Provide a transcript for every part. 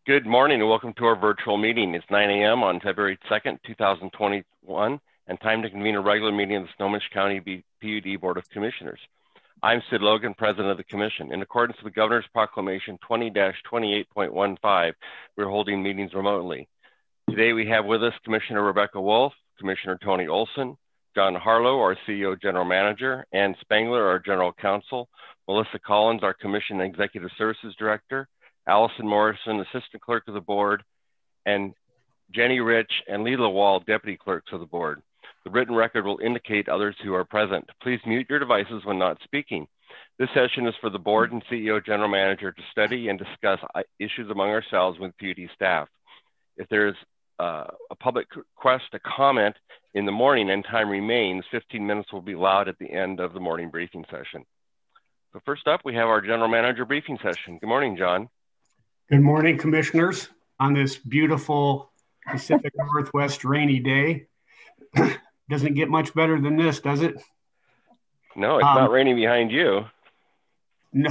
Good morning and welcome to our virtual meeting. It's 9 a.m. on February 2nd, 2021, and time to convene a regular meeting of the Snohomish County PUD Board of Commissioners. I'm Sid Logan, President of the Commission. In accordance with the Governor's Proclamation 20-28.15, we're holding meetings remotely. Today we have with us Commissioner Rebecca Wolf, Commissioner Tony Olson, John Harlow, our CEO General Manager, Ann Spangler, our General Counsel, Melissa Collins, our Commission Executive Services Director, Allison Morrison, Assistant Clerk of the Board, and Jenny Rich and Leela Wall, Deputy Clerks of the Board. The written record will indicate others who are present. Please mute your devices when not speaking. This session is for the Board and CEO General Manager to study and discuss issues among ourselves with PUD staff. If there is a public request to comment in the morning and time remains, 15 minutes will be allowed at the end of the morning briefing session. So first up, we have our General Manager briefing session. Good morning, John. Good morning, Commissioners, on this beautiful Pacific Northwest rainy day. Doesn't get much better than this, does it? No, it's not raining behind you. No,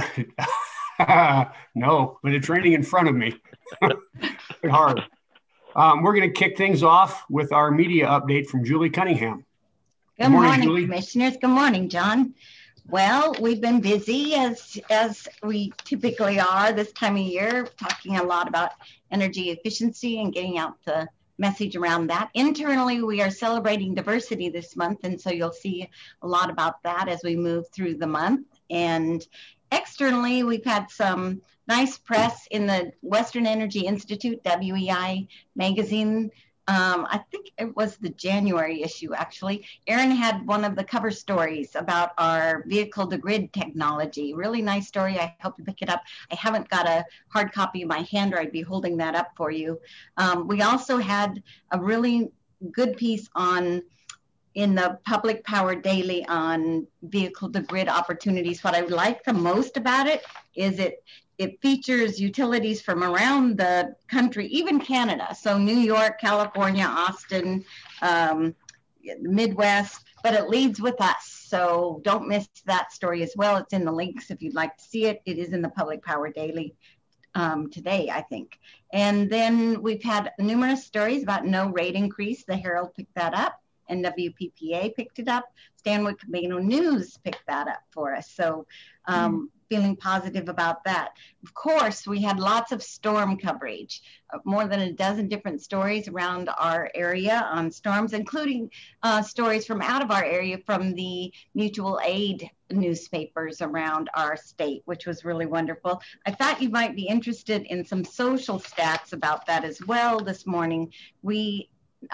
no, but it's raining in front of me. Hard. We're going to kick things off with our media update from Julie Cunningham. Good morning, Julie. Commissioners. Good morning, John. Well, we've been busy as we typically are this time of year, talking a lot about energy efficiency and getting out the message around that. Internally, we are celebrating diversity this month, and so you'll see a lot about that as we move through the month. And externally, we've had some nice press in the Western Energy Institute, WEI magazine. I think it was the January issue, actually. Aaron had one of the cover stories about our vehicle-to-grid technology. Really nice story. I hope you pick it up. I haven't got a hard copy in my hand, or I'd be holding that up for you. We also had a really good piece in the Public Power Daily on vehicle-to-grid opportunities. What I like the most about it is it features utilities from around the country, even Canada. So New York, California, Austin, Midwest, but it leads with us. So don't miss that story as well. It's in the links if you'd like to see it. It is in the Public Power Daily today, I think. And then we've had numerous stories about no rate increase. The Herald picked that up. NWPPA picked it up. Stanwood Camano News picked that up for us. So feeling positive about that. Of course, we had lots of storm coverage, more than a dozen different stories around our area on storms, including stories from out of our area from the mutual aid newspapers around our state, which was really wonderful. I thought you might be interested in some social stats about that as well this morning. We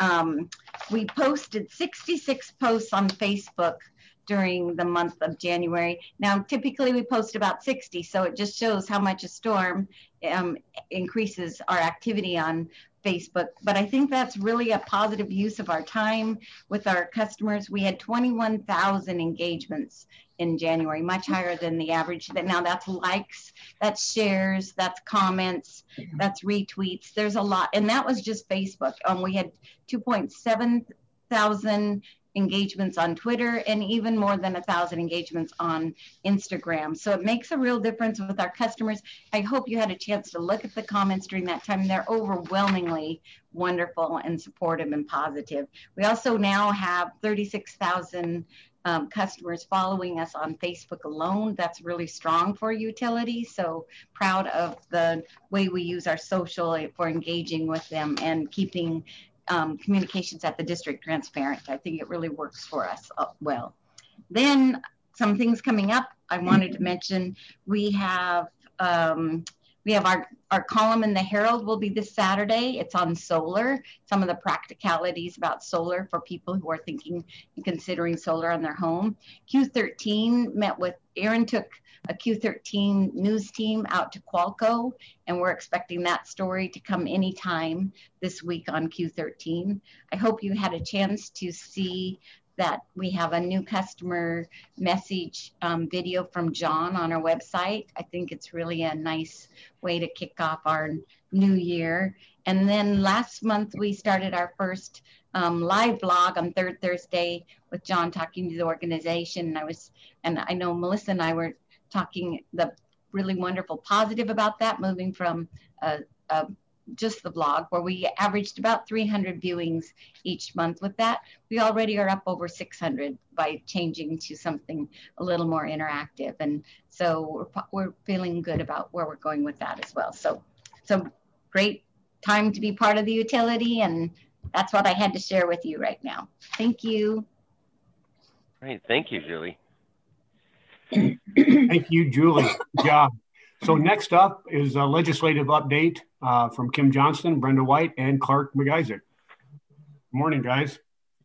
posted 66 posts on Facebook during the month of January. Now, typically we post about 60, so it just shows how much a storm increases our activity on Facebook. But I think that's really a positive use of our time with our customers. We had 21,000 engagements in January, much higher than the average. Now that's likes, that's shares, that's comments, that's retweets. There's a lot, and that was just Facebook. We had 2.7 thousand engagements on Twitter and even more than 1,000 engagements on Instagram. So it makes a real difference with our customers. I hope you had a chance to look at the comments during that time. They're overwhelmingly wonderful and supportive and positive. We also now have 36,000 customers following us on Facebook alone. That's really strong for a utility. So proud of the way we use our social for engaging with them and keeping communications at the district transparent. I think it really works for us well. Then some things coming up I wanted to mention. We have our column in the Herald will be this Saturday. It's on solar, some of the practicalities about solar for people who are thinking and considering solar on their home. Q13 met with, Aaron took a Q13 news team out to Qualco, and we're expecting that story to come anytime this week on Q13. I hope you had a chance to see that we have a new customer message video from John on our website. I think it's really a nice way to kick off our new year. And then last month we started our first live blog on third Thursday with John talking to the organization. And I know Melissa and I were talking the really wonderful positive about that, moving from a just the blog, where we averaged about 300 viewings each month. With that, we already are up over 600 by changing to something a little more interactive. And so we're feeling good about where we're going with that as well. So great time to be part of the utility, and that's what I had to share with you right now. Thank you. Great, thank you, Julie. Thank you, Julie. Good job. So next up is a legislative update from Kim Johnston, Brenda White, and Clark McIsaac. Good morning, guys.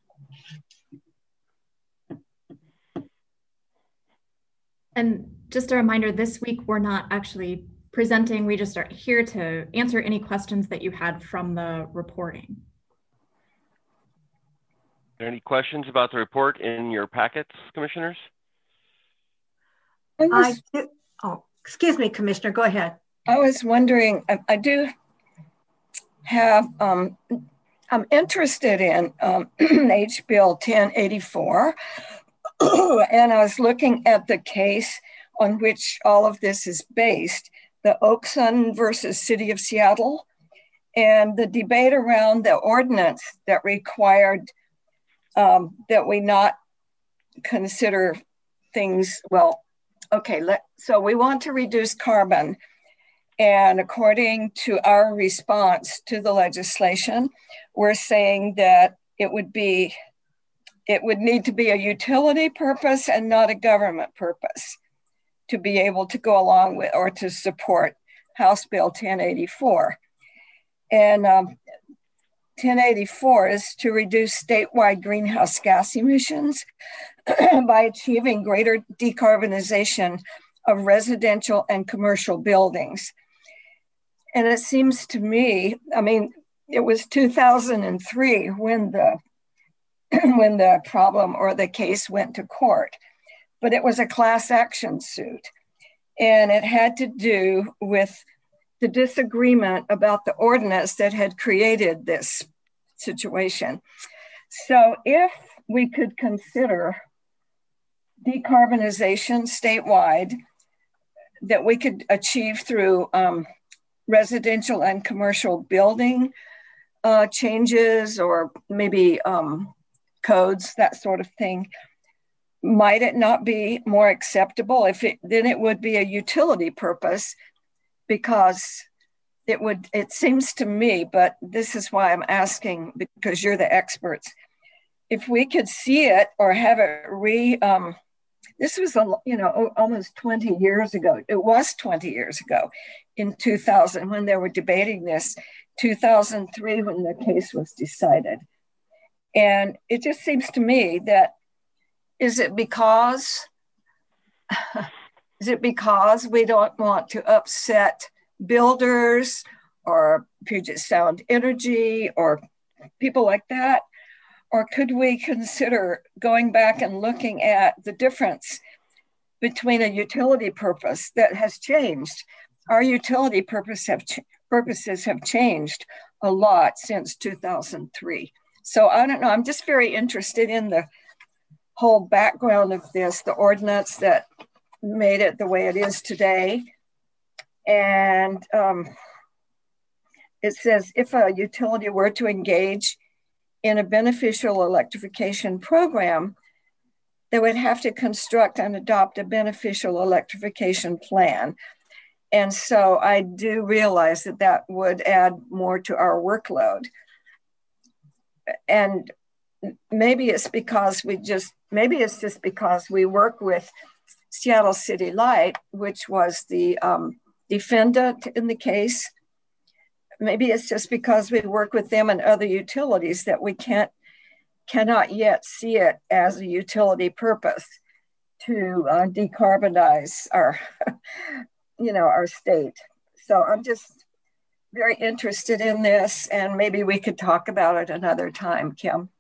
And just a reminder, this week we're not actually presenting. We just are here to answer any questions that you had from the reporting. Are there any questions about the report in your packets, commissioners? Oh, excuse me, Commissioner, go ahead. I was wondering, I do have, I'm interested in H. Bill 1084, and I was looking at the case on which all of this is based, the Oakson versus City of Seattle, and the debate around the ordinance that required that we not consider things, well, okay, so we want to reduce carbon. And according to our response to the legislation, we're saying that it would need to be a utility purpose and not a government purpose to be able to go along with or to support House Bill 1084. And 1084 is to reduce statewide greenhouse gas emissions by achieving greater decarbonization of residential and commercial buildings. And it seems to me, I mean, it was 2003 when the problem or the case went to court, but it was a class action suit. And it had to do with the disagreement about the ordinance that had created this situation. So if we could consider decarbonization statewide that we could achieve through residential and commercial building changes, or maybe codes, that sort of thing, might it not be more acceptable if then it would be a utility purpose? Because it seems to me, but this is why I'm asking, because you're the experts, if we could see it or have it this was, almost 20 years ago. It was 20 years ago in 2000 when they were debating this, 2003 when the case was decided. And it just seems to me that, is it because we don't want to upset builders or Puget Sound Energy or people like that? Or could we consider going back and looking at the difference between a utility purpose that has changed? Our utility purposes have changed a lot since 2003. So I don't know, I'm just very interested in the whole background of this, the ordinance that made it the way it is today. And it says, if a utility were to engage in a beneficial electrification program, they would have to construct and adopt a beneficial electrification plan. And so I do realize that that would add more to our workload. And maybe it's just because we work with Seattle City Light, which was the defendant in the case. Maybe it's just because we work with them and other utilities that we cannot yet see it as a utility purpose to decarbonize our, our state. So I'm just very interested in this, and maybe we could talk about it another time, Kim.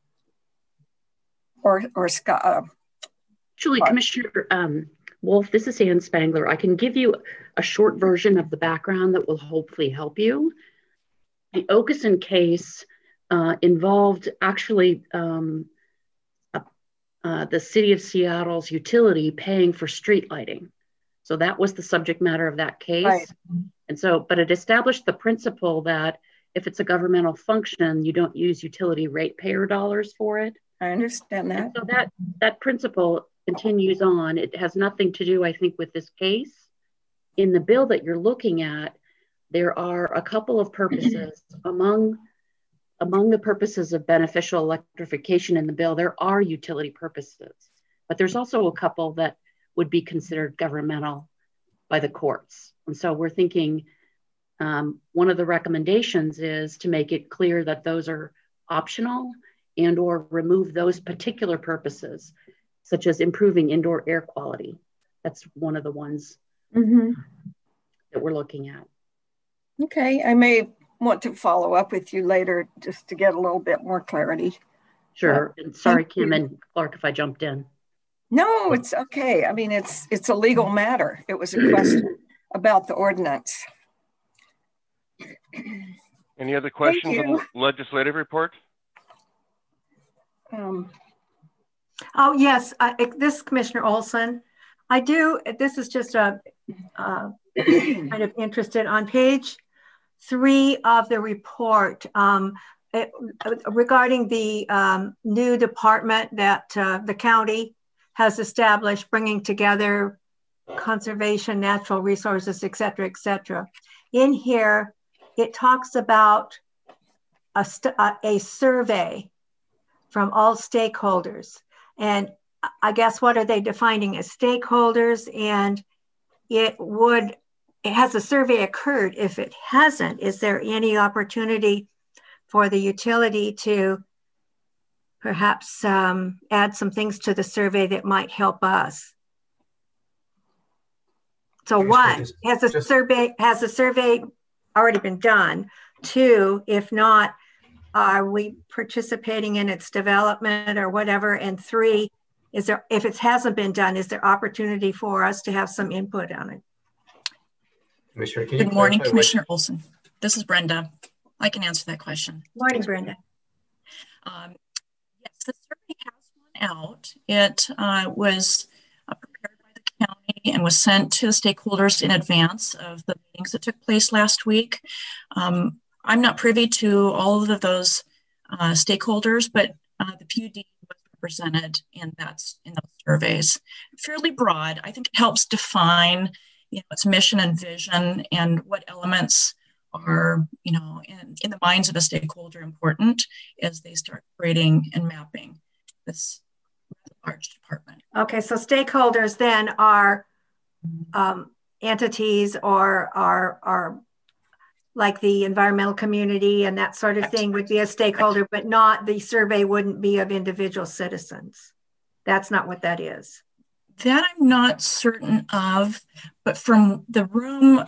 Or Scott. Julie, Commissioner Wolf, this is Ann Spangler. I can give you a short version of the background that will hopefully help you. The Oakson case involved actually the City of Seattle's utility paying for street lighting. So that was the subject matter of that case. Right. And so, but it established the principle that if it's a governmental function, you don't use utility ratepayer dollars for it. I understand that. And so that principle continues on. It has nothing to do, I think, with this case. In the bill that you're looking at, there are a couple of purposes. Among the purposes of beneficial electrification in the bill, there are utility purposes, but there's also a couple that would be considered governmental by the courts. And so we're thinking one of the recommendations is to make it clear that those are optional and or remove those particular purposes, such as improving indoor air quality. That's one of the ones that we're looking at. Okay, I may want to follow up with you later just to get a little bit more clarity. Sure, and sorry, Kim and Clark, if I jumped in. No, it's okay. I mean, it's a legal matter. It was a question about the ordinance. Any other questions on the legislative report? Oh, yes, this is Commissioner Olson. I do, this is just a kind of interested on page 3 of the report regarding the new department that the county has established, bringing together conservation, natural resources, et cetera, et cetera. In here, it talks about a survey from all stakeholders. And I guess what are they defining as stakeholders? And has a survey occurred? If it hasn't, is there any opportunity for the utility to perhaps add some things to the survey that might help us? So one, has the survey already been done? 2, if not, are we participating in its development or whatever? And 3, if it hasn't been done, is there opportunity for us to have some input on it? Good morning, Commissioner Olson. This is Brenda. I can answer that question. Morning, Brenda. Yes, the survey has gone out. It was prepared by the county and was sent to the stakeholders in advance of the meetings that took place last week. I'm not privy to all of those stakeholders, but the PUD was represented in those surveys. Fairly broad. I think it helps define its mission and vision and what elements are, in the minds of a stakeholder important as they start creating and mapping this large department. Okay, so stakeholders then are entities or are like the environmental community and that sort of thing would be a stakeholder, but not, the survey wouldn't be of individual citizens. That's not what that is. That I'm not certain of, but from the room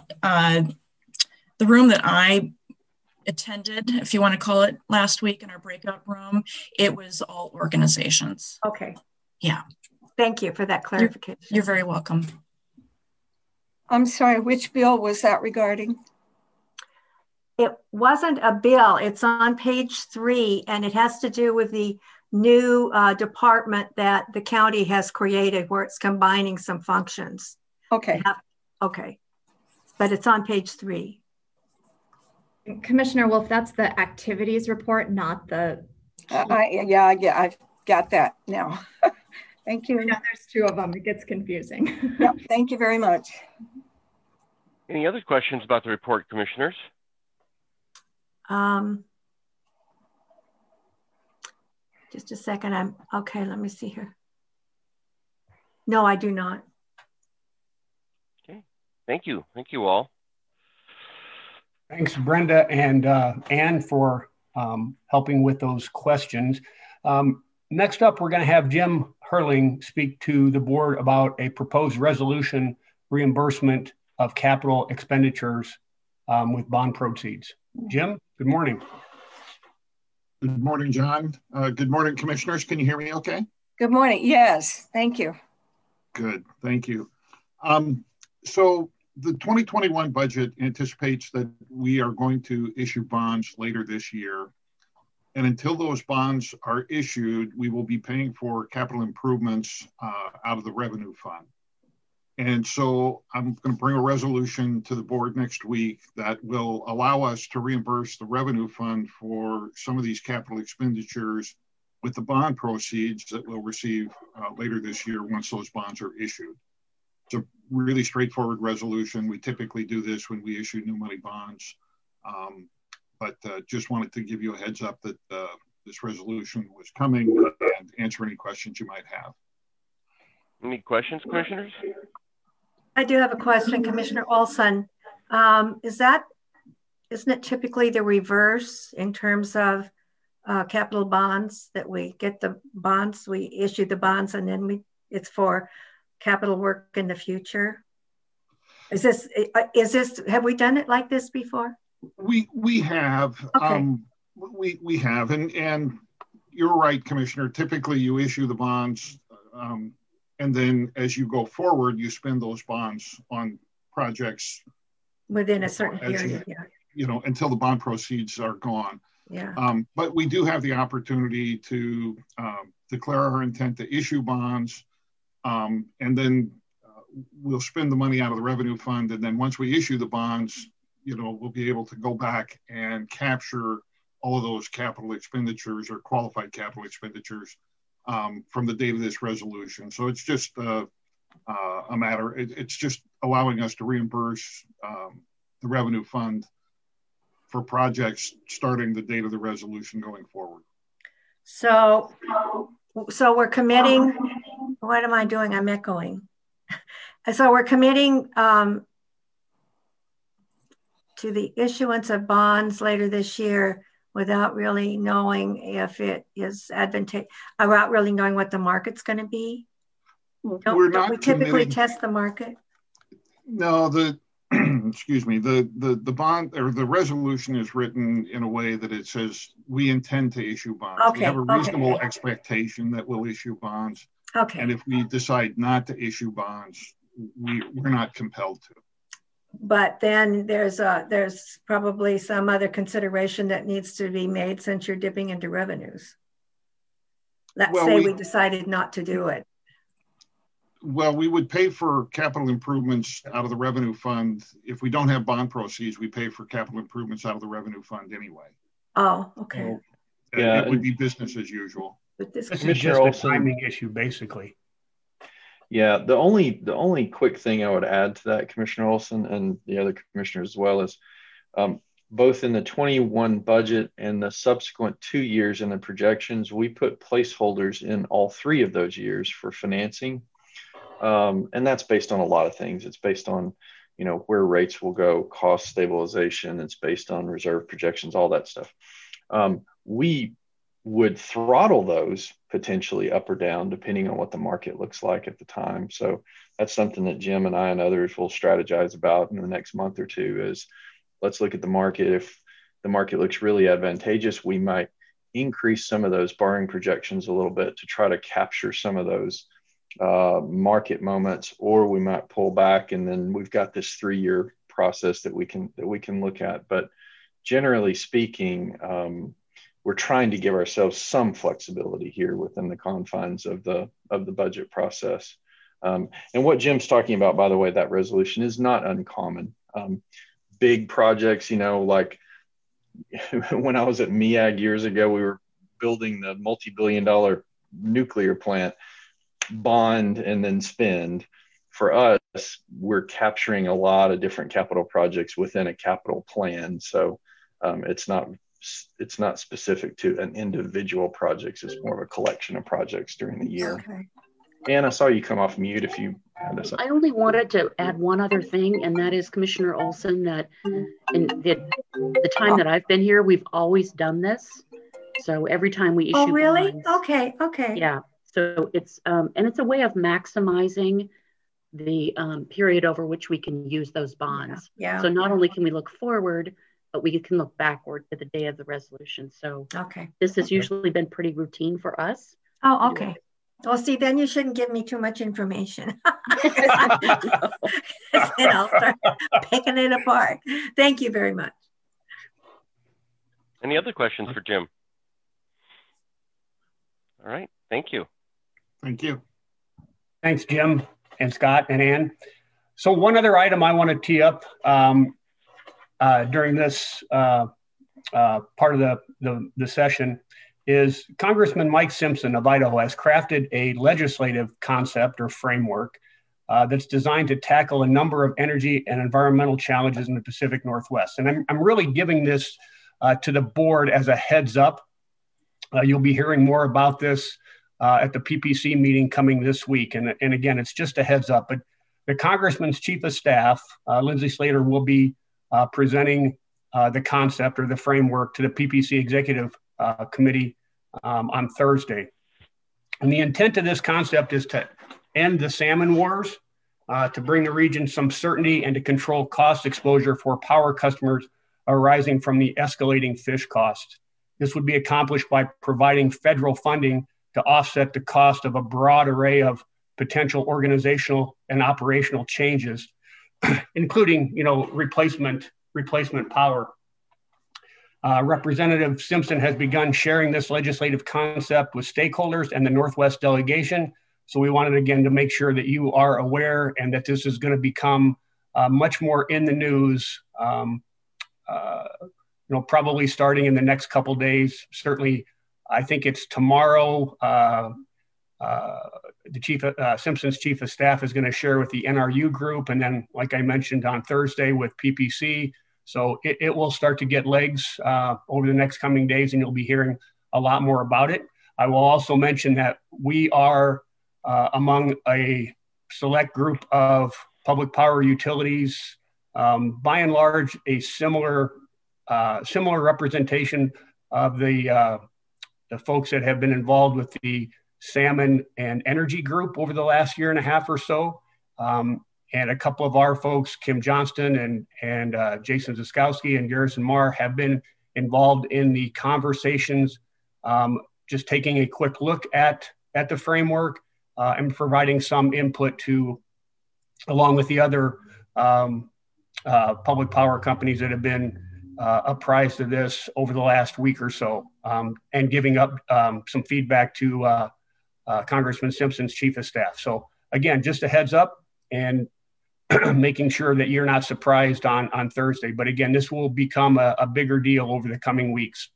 that I attended, if you want to call it, last week in our breakout room, it was all organizations. Okay. Yeah. Thank you for that clarification. You're very welcome. I'm sorry, which bill was that regarding? It wasn't a bill. It's on page 3, and it has to do with the new department that the county has created where it's combining some functions. Okay. Okay. But it's on page 3. Commissioner Wolf, that's the activities report, not the... Yeah, I've got that now. Thank you. Yeah, there's 2 of them. It gets confusing. Yeah, thank you very much. Any other questions about the report, commissioners? Just a second. Okay, let me see here. No, I do not. Okay, thank you. Thank you all. Thanks, Brenda and Ann, for helping with those questions. Next up, we're going to have Jim Hurling speak to the board about a proposed resolution reimbursement of capital expenditures with bond proceeds. Jim, good morning. Good morning, John. Good morning, commissioners. Can you hear me okay? Good morning. Yes, thank you. Good, thank you. So the 2021 budget anticipates that we are going to issue bonds later this year. And until those bonds are issued, we will be paying for capital improvements out of the revenue fund. And so I'm going to bring a resolution to the board next week that will allow us to reimburse the revenue fund for some of these capital expenditures with the bond proceeds that we'll receive later this year once those bonds are issued. It's a really straightforward resolution. We typically do this when we issue new money bonds, but just wanted to give you a heads up that this resolution was coming and answer any questions you might have. Any questions, commissioners? I do have a question, Commissioner Olson. Isn't it typically the reverse in terms of capital bonds, that we get the bonds, we issue the bonds, and then it's for capital work in the future? Is this, have we done it like this before? We have. Okay. We have, and you're right, Commissioner. Typically, you issue the bonds, and then as you go forward, you spend those bonds on projects Within a certain period, you know, until the bond proceeds are gone. Yeah. But we do have the opportunity to declare our intent to issue bonds, and then we'll spend the money out of the revenue fund. And then once we issue the bonds, you know, we'll be able to go back and capture all of those capital expenditures or qualified capital expenditures from the date of this resolution. So it's just a matter, it's just allowing us to reimburse the revenue fund for projects starting the date of the resolution going forward. So we're committing, what am I doing? I'm echoing. So we're committing to the issuance of bonds later this year without really knowing if it is advantageous, without really knowing what the market's going to be? Don't we typically test the market? No, excuse me, the bond or the resolution is written in a way that it says we intend to issue bonds. Okay, we have a reasonable expectation that we'll issue bonds. Okay. And if we decide not to issue bonds, we're not compelled to. But then there's probably some other consideration that needs to be made since you're dipping into revenues. Let's say we decided not to do it. Well, we would pay for capital improvements out of the revenue fund. If we don't have bond proceeds, we pay for capital improvements out of the revenue fund anyway. Oh, okay. So yeah, it would be business as usual. But this is just a timing issue, basically. Yeah, the only quick thing I would add to that, Commissioner Olson, and the other commissioners as well, is both in the 21 budget and the subsequent 2 years in the projections, we put placeholders in all 3 of those years for financing. And that's based on a lot of things. It's based on, you know, where rates will go, cost stabilization. It's based on reserve projections, all that stuff. We would throttle those potentially up or down depending on what the market looks like at the time. So that's something that Jim and I and others will strategize about in the next month or two. Is let's look at the market. If the market looks really advantageous, we might increase some of those borrowing projections a little bit to try to capture some of those market moments, or we might pull back, and then we've got this 3-year process that we can look at. But generally speaking, we're trying to give ourselves some flexibility here within the confines of the budget process. And what Jim's talking about, by the way, that resolution is not uncommon. Big projects, you know, like when I was at MEAG years ago, we were building the multi-billion-dollar nuclear plant. Bond and then spend. For us, we're capturing a lot of different capital projects within a capital plan. So it's not specific to an individual projects. It's more of a collection of projects during the year. Okay. Ann, I saw you come off mute if you had this. I only wanted to add one other thing, and that is, Commissioner Olson, that in the time that I've been here, we've always done this. So every time we issue Oh, really? bonds, Okay. yeah. So it's and it's a way of maximizing the period over which we can use those bonds. Yeah. So not only can we look forward, but we can look backward to the day of the resolution. So this has usually been pretty routine for us. Oh, okay. Well, see, then you shouldn't give me too much information. Then I'll start picking it apart. Thank you very much. Any other questions for Jim? All right. Thank you. Thank you. Thanks, Jim. and Scott and Ann. So one other item I want to tee up during this part of the session is Congressman Mike Simpson of Idaho has crafted a legislative concept or framework that's designed to tackle a number of energy and environmental challenges in the Pacific Northwest. And I'm really giving this to the board as a heads up. You'll be hearing more about this at the PPC meeting coming this week. And again, it's just a heads up, but the Congressman's Chief of Staff, Lindsay Slater, will be presenting the concept or the framework to the PPC Executive Committee on Thursday. And the intent of this concept is to end the salmon wars, to bring the region some certainty and to control cost exposure for power customers arising from the escalating fish costs. This would be accomplished by providing federal funding to offset the cost of a broad array of potential organizational and operational changes, including, replacement power. Representative Simpson has begun sharing this legislative concept with stakeholders and the Northwest delegation. So we wanted, again, to make sure that you are aware and that this is going to become much more in the news, probably starting in the next couple of days. Certainly, I think it's tomorrow. Simpson's Chief of Staff is going to share with the NRU group. And then, like I mentioned, on Thursday with PPC. So it will start to get legs over the next coming days, and you'll be hearing a lot more about it. I will also mention that we are among a select group of public power utilities, by and large, a similar representation of the folks that have been involved with the salmon and energy group over the last year and a half or so. And a couple of our folks, Kim Johnston and Jason Ziskowski and Garrison Marr, have been involved in the conversations, just taking a quick look at the framework and providing some input to, along with the other public power companies that have been apprised of this over the last week or so, and giving up some feedback to Congressman Simpson's Chief of Staff. So again, just a heads up and making sure that you're not surprised on Thursday. But again, this will become a bigger deal over the coming weeks.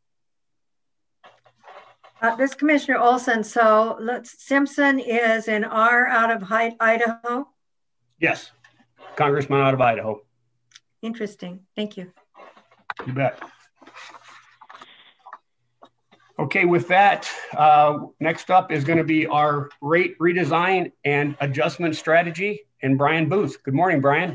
This is Commissioner Olson. So Simpson is in out of Idaho? Yes, Congressman out of Idaho. Interesting. Thank you. You bet. Okay, with that, next up is going to be our rate redesign and adjustment strategy, and Brian Booth. Good morning, Brian.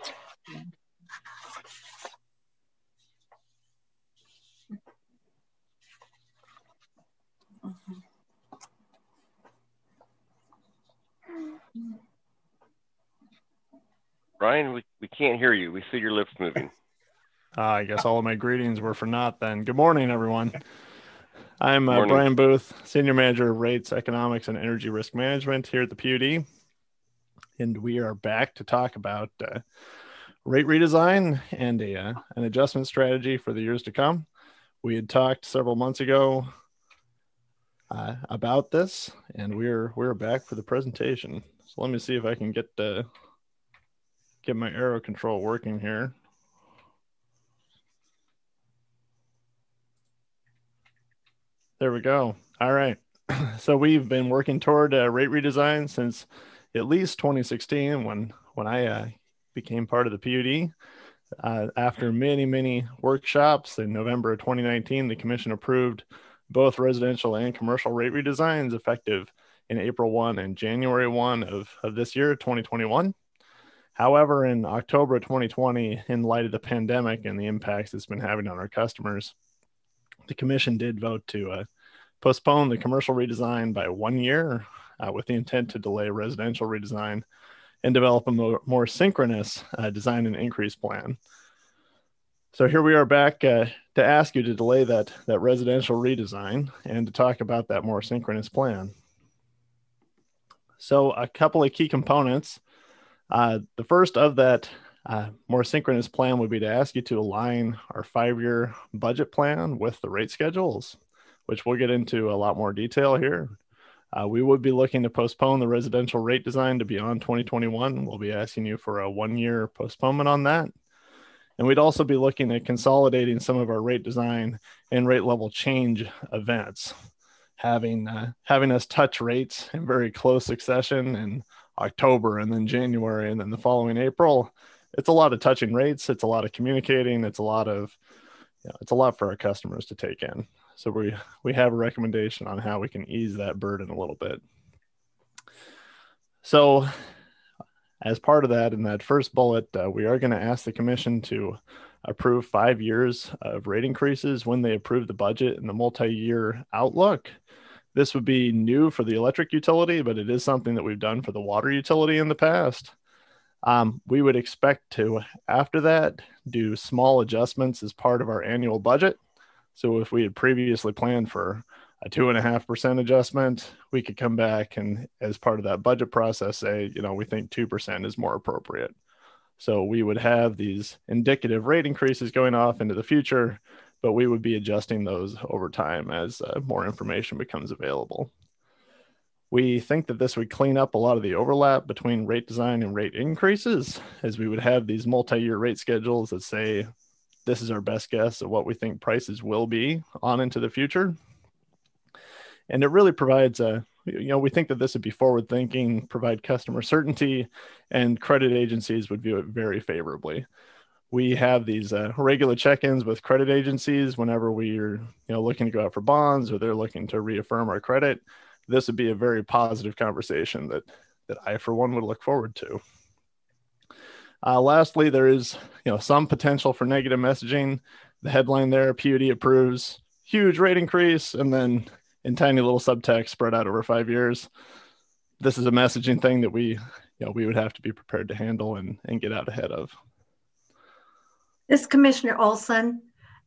Brian, we can't hear you. We see your lips moving. I guess all of my greetings were for naught then. Good morning, everyone. I'm Brian Booth, Senior Manager of Rates, Economics, and Energy Risk Management here at the PUD. And we are back to talk about rate redesign and an adjustment strategy for the years to come. We had talked several months ago about this, and we're back for the presentation. So let me see if I can get my arrow control working here. There we go. All right. So we've been working toward rate redesign since at least 2016 when I became part of the PUD. After many workshops in November of 2019, the commission approved both residential and commercial rate redesigns effective in April 1 and January 1 of this year, 2021. However, in October of 2020, in light of the pandemic and the impacts it's been having on our customers, the commission did vote to postpone the commercial redesign by 1 year with the intent to delay residential redesign and develop a more synchronous design and increase plan. So here we are back to ask you to delay that residential redesign and to talk about that more synchronous plan. So a couple of key components. The first of that more synchronous plan would be to ask you to align our 5-year budget plan with the rate schedules, which we'll get into a lot more detail here. We would be looking to postpone the residential rate design to beyond 2021. We'll be asking you for a 1-year postponement on that. And we'd also be looking at consolidating some of our rate design and rate level change events, having us touch rates in very close succession in October and then January and then the following April. It's a lot of touching rates. It's a lot of communicating. It's a lot for our customers to take in. So we have a recommendation on how we can ease that burden a little bit. So as part of that, in that first bullet, we are going to ask the commission to approve 5 years of rate increases when they approve the budget and the multi-year outlook. This would be new for the electric utility, but it is something that we've done for the water utility in the past. We would expect to, after that, do small adjustments as part of our annual budget. So if we had previously planned for a 2.5% adjustment, we could come back and as part of that budget process say, we think 2% is more appropriate. So we would have these indicative rate increases going off into the future, but we would be adjusting those over time as more information becomes available. We think that this would clean up a lot of the overlap between rate design and rate increases, as we would have these multi-year rate schedules that say, this is our best guess of what we think prices will be on into the future. And it really provides we think that this would be forward thinking, provide customer certainty, and credit agencies would view it very favorably. We have these regular check-ins with credit agencies whenever we are looking to go out for bonds or they're looking to reaffirm our credit. This would be a very positive conversation that I, for one, would look forward to. Lastly, there is some potential for negative messaging. The headline there, PUD approves huge rate increase, and then in tiny little subtext spread out over 5 years. This is a messaging thing that we would have to be prepared to handle and get out ahead of. This Commissioner Olson,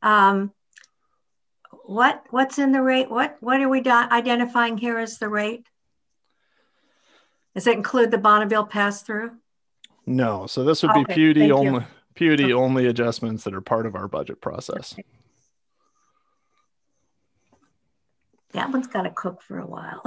what's in the rate? What are we identifying here as the rate? Does it include the Bonneville pass-through? No, so this would be PUD only adjustments that are part of our budget process. Okay. That one's got to cook for a while.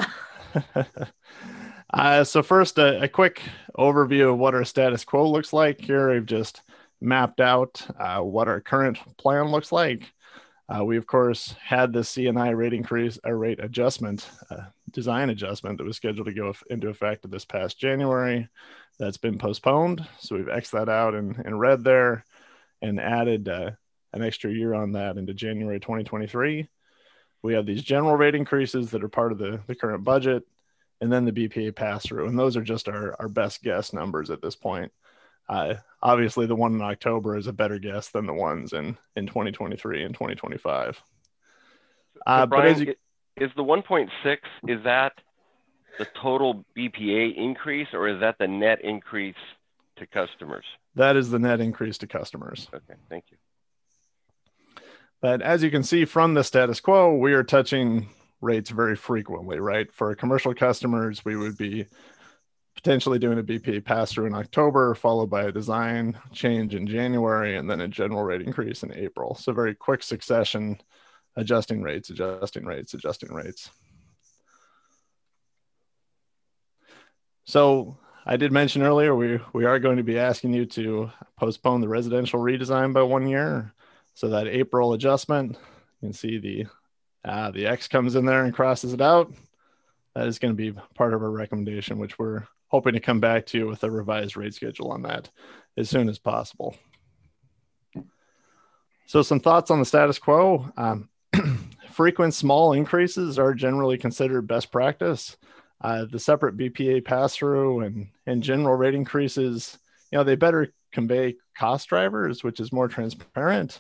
So first, a quick overview of what our status quo looks like. Here I've just mapped out what our current plan looks like. We, of course, had the C&I rate increase, a rate adjustment, design adjustment that was scheduled to go into effect this past January. That's been postponed. So we've X'd that out in red there and added an extra year on that into January 2023. We have these general rate increases that are part of the current budget, and then the BPA pass-through. And those are just our best guess numbers at this point. Obviously, the one in October is a better guess than the ones in 2023 and 2025. So Brian, is the 1.6, is that the total BPA increase, or is that the net increase to customers? That is the net increase to customers. Okay, thank you. But as you can see from the status quo, we are touching rates very frequently, right? For commercial customers, we would be potentially doing a BPA pass-through in October, followed by a design change in January, and then a general rate increase in April. So very quick succession, adjusting rates, adjusting rates, adjusting rates. So I did mention earlier, we are going to be asking you to postpone the residential redesign by 1 year. So that April adjustment, you can see the X comes in there and crosses it out. That is going to be part of our recommendation, which we're hoping to come back to you with a revised rate schedule on that as soon as possible. So some thoughts on the status quo. Frequent small increases are generally considered best practice. The separate BPA pass-through and general rate increases, they better convey cost drivers, which is more transparent.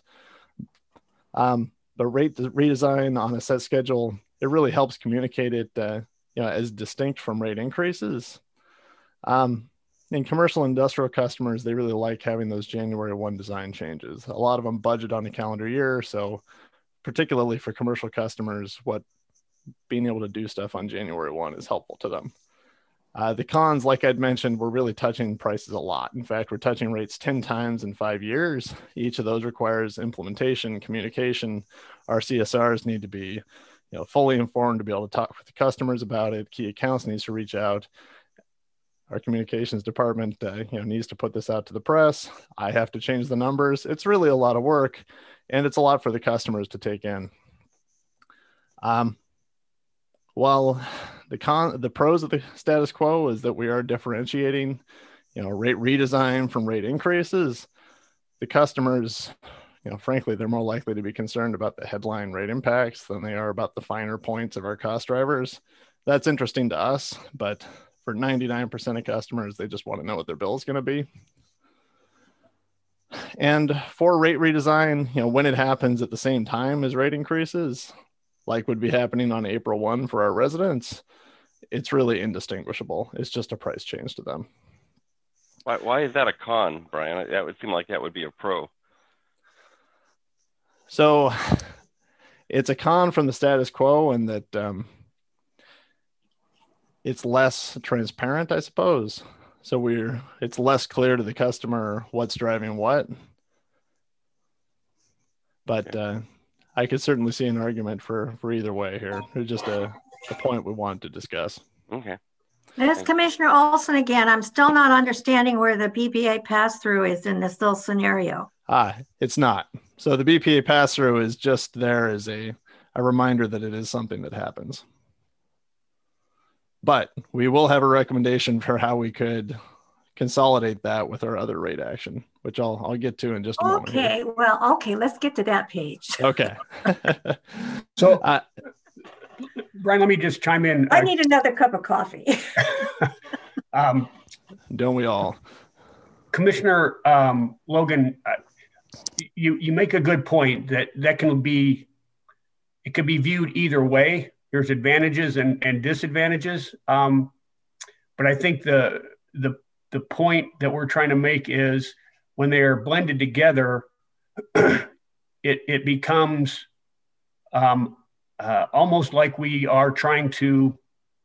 The rate redesign on a set schedule, it really helps communicate it as distinct from rate increases. In commercial industrial customers, they really like having those January 1 design changes. A lot of them budget on a calendar year. So particularly for commercial customers, being able to do stuff on January 1 is helpful to them. The cons, like I'd mentioned, we're really touching prices a lot. In fact, we're touching rates 10 times in 5 years. Each of those requires implementation, communication. Our CSRs need to be fully informed to be able to talk with the customers about it. Key accounts needs to reach out. Our communications department, needs to put this out to the press. I have to change the numbers. It's really a lot of work, and it's a lot for the customers to take in. Well, the pros of the status quo is that we are differentiating, rate redesign from rate increases. The customers, frankly, they're more likely to be concerned about the headline rate impacts than they are about the finer points of our cost drivers. That's interesting to us, but for 99% of customers, they just want to know what their bill is going to be. And for rate redesign, when it happens at the same time as rate increases, like would be happening on April 1 for our residents, it's really indistinguishable. It's just a price change to them. Why is that a con, Brian? That would seem like that would be a pro. So it's a con from the status quo in that it's less transparent, I suppose. So it's less clear to the customer what's driving what. But I could certainly see an argument for either way here. It's just a point we wanted to discuss. Okay. This is Commissioner Olson again. I'm still not understanding where the BPA pass-through is in this little scenario. It's not. So the BPA pass-through is just there as a reminder that it is something that happens. But we will have a recommendation for how we could consolidate that with our other rate action, which I'll get to in just a moment. Okay, let's get to that page. Okay. So, Brian, let me just chime in. I need another cup of coffee. Don't we all? Commissioner Logan, you make a good point that can be, it could be viewed either way. There's advantages and disadvantages. But I think the point that we're trying to make is when they are blended together, it becomes almost like we are trying to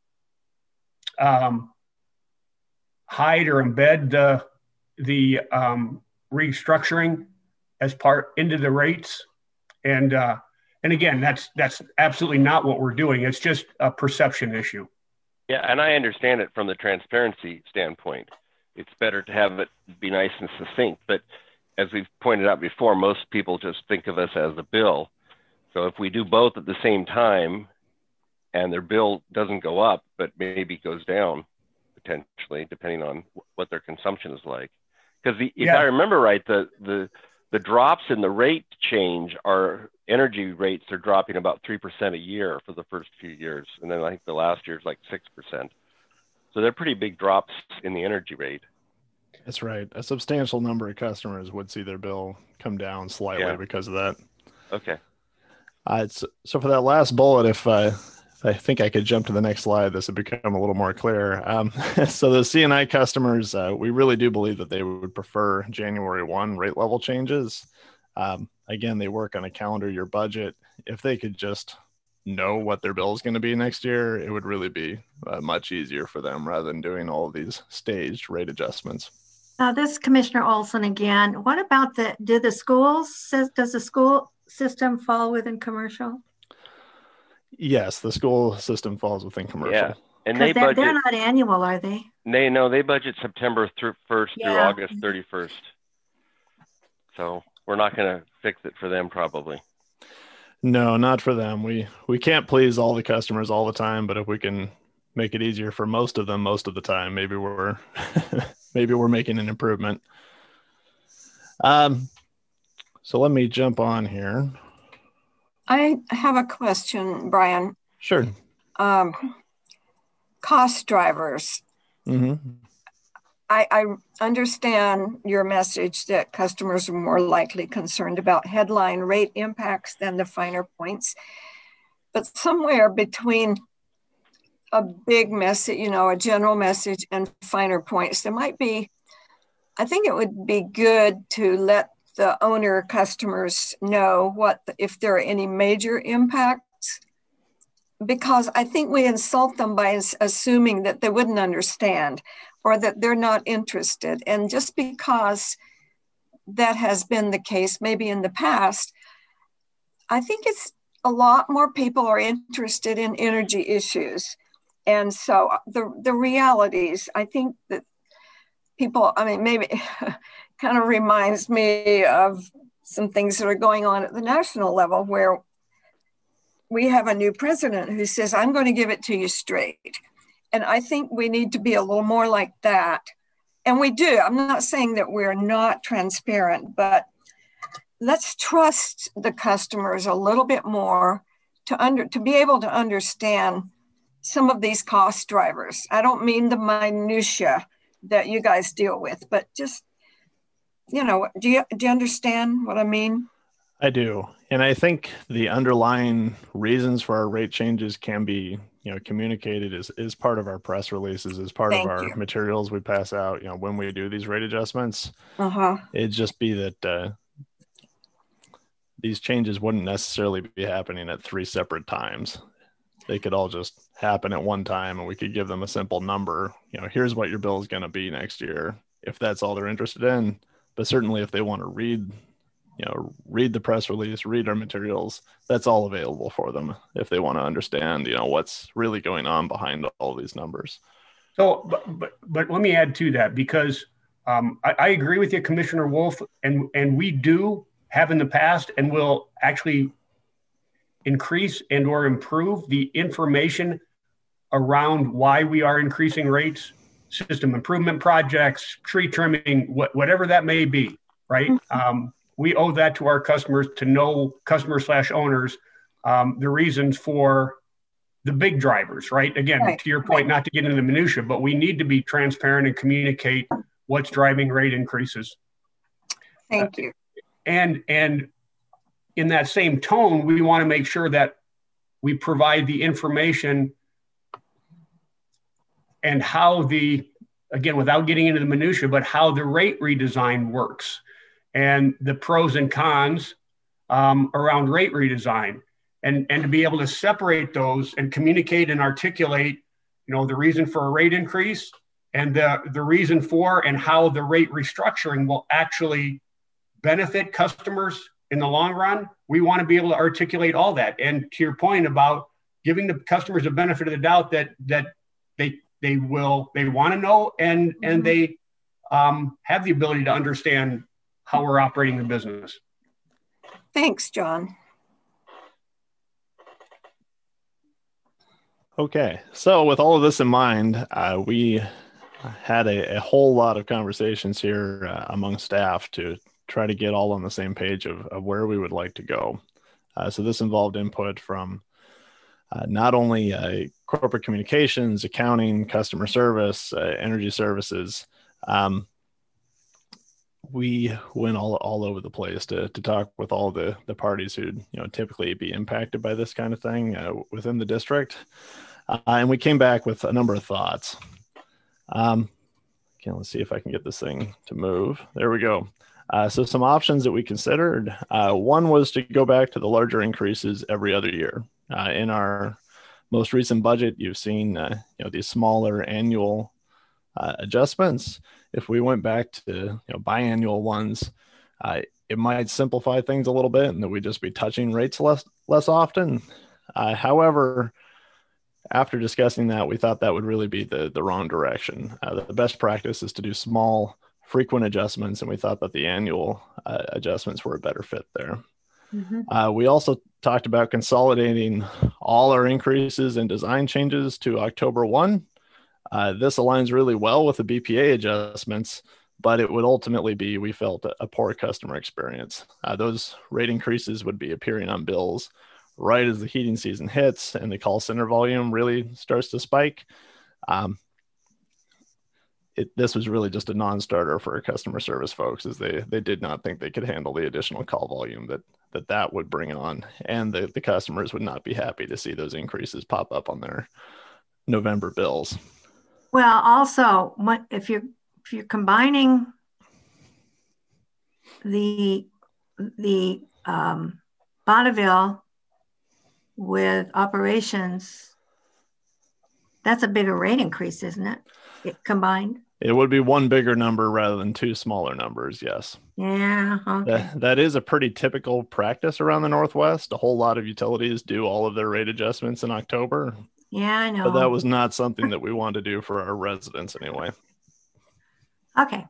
hide or embed the restructuring as part into the rates. And again, that's absolutely not what we're doing. It's just a perception issue. Yeah, and I understand it from the transparency standpoint. It's better to have it be nice and succinct. But as we've pointed out before, most people just think of us as a bill. So if we do both at the same time and their bill doesn't go up, but maybe goes down potentially, depending on what their consumption is like. Because if I remember right, the drops in the rate change are energy rates are dropping about 3% a year for the first few years. And then I think the last year is like 6%. So they're pretty big drops in the energy rate. That's right. A substantial number of customers would see their bill come down slightly because of that. Okay. So for that last bullet, if I think I could jump to the next slide, this would become a little more clear. So the C&I customers, we really do believe that they would prefer January 1 rate level changes. Again, they work on a calendar year budget. If they could just know what their bill is going to be next year, it would really be much easier for them rather than doing all of these staged rate adjustments. This is Commissioner Olson again. What about does the school system fall within commercial? Yes, the school system falls within commercial. Yeah, and they're not annual, are they? They budget September 1st through August 31st. So we're not going to fix it for them probably. No, not for them. We can't please all the customers all the time, but if we can make it easier for most of them most of the time, maybe we're making an improvement. So let me jump on here. I have a question, Brian. Sure. Cost drivers. Mm-hmm. I understand your message that customers are more likely concerned about headline rate impacts than the finer points. But somewhere between a big message, a general message and finer points, there might be, I think it would be good to let the owner customers know if there are any major impacts, because I think we insult them by assuming that they wouldn't understand or that they're not interested. And just because that has been the case, maybe in the past, I think a lot more people are interested in energy issues. And so the realities, I think that people, I mean, maybe kind of reminds me of some things that are going on at the national level where we have a new president who says, I'm going to give it to you straight. And I think we need to be a little more like that. And we do. I'm not saying that we're not transparent, but let's trust the customers a little bit more to be able to understand some of these cost drivers. I don't mean the minutia that you guys deal with, but just, you know, do you understand what I mean? I do. And I think the underlying reasons for our rate changes can be, you know, communicated as part of our press releases, as part of our materials we pass out, you know, when we do these rate adjustments. It'd just be that these changes wouldn't necessarily be happening at 3 separate times. They could all just happen at one time, and we could give them a simple number. You know, here's what your bill is going to be next year, if that's all they're interested in. But certainly if they want to read the press release, read our materials, that's all available for them if they want to understand, you know, what's really going on behind all these numbers. So, but let me add to that, because I agree with you, Commissioner Wolf, and we do have in the past and will actually increase and or improve the information around why we are increasing rates, system improvement projects, tree trimming, whatever that may be, right? We owe that to our customers, to know customers/owners, the reasons for the big drivers, right? Again, to your point, not to get into the minutia, but we need to be transparent and communicate what's driving rate increases. Thank you. And in that same tone, we want to make sure that we provide the information and how again, without getting into the minutia, but how the rate redesign works and the pros and cons around rate redesign, and to be able to separate those and communicate and articulate, you know, the reason for a rate increase and the reason for and how the rate restructuring will actually benefit customers in the long run. We want to be able to articulate all that. And to your point about giving the customers the benefit of the doubt that they want to know and they have the ability to understand how we're operating the business. Thanks, John. Okay, so with all of this in mind, we had a whole lot of conversations here among staff to try to get all on the same page of where we would like to go. So this involved input from not only corporate communications, accounting, customer service, energy services. We went all over the place to talk with all the parties who'd, you know, typically be impacted by this kind of thing within the district. And we came back with a number of thoughts. Okay, let's see if I can get this thing to move. There we go. So some options that we considered. One was to go back to the larger increases every other year. In our most recent budget, you've seen these smaller annual adjustments. If we went back to biannual ones, it might simplify things a little bit, and that we'd just be touching rates less often. However, after discussing that, we thought that would really be the wrong direction. The best practice is to do small, frequent adjustments, and we thought that the annual adjustments were a better fit there. Mm-hmm. We also talked about consolidating all our increases and design changes to October 1. This aligns really well with the BPA adjustments, but it would ultimately be, we felt, a poor customer experience. Those rate increases would be appearing on bills right as the heating season hits and the call center volume really starts to spike. This was really just a non-starter for our customer service folks, as they did not think they could handle the additional call volume that would bring on, and the customers would not be happy to see those increases pop up on their November bills. Well, also, if you're combining the Bonneville with operations, that's a bigger rate increase, isn't it? Combined? It would be one bigger number rather than two smaller numbers, yes. Yeah. Okay. That is a pretty typical practice around the Northwest. A whole lot of utilities do all of their rate adjustments in October. Yeah, I know. But that was not something that we wanted to do for our residents anyway. Okay.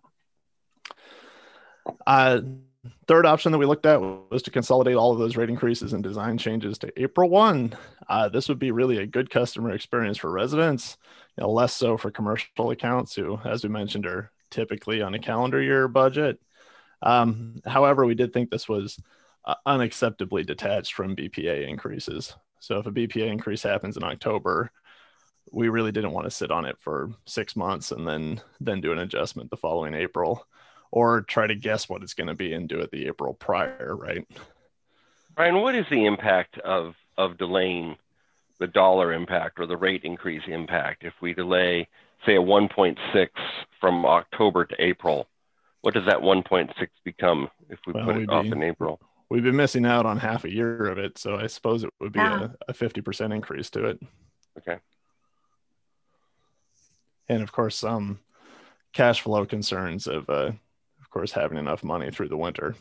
Third option that we looked at was to consolidate all of those rate increases and design changes to April 1. This would be really a good customer experience for residents, less so for commercial accounts who, as we mentioned, are typically on a calendar year budget. However, we did think this was unacceptably detached from BPA increases. So if a BPA increase happens in October, we really didn't want to sit on it for 6 months and then do an adjustment the following April, or try to guess what it's going to be and do it the April prior, right? Brian, what is the impact of delaying the dollar impact or the rate increase impact if we delay, say, a 1.6 from October to April? What does that 1.6 become if we put it off in April? We've been missing out on half a year of it, so I suppose it would be a 50% increase to it. Okay. And of course, some cash flow concerns of course, having enough money through the winter.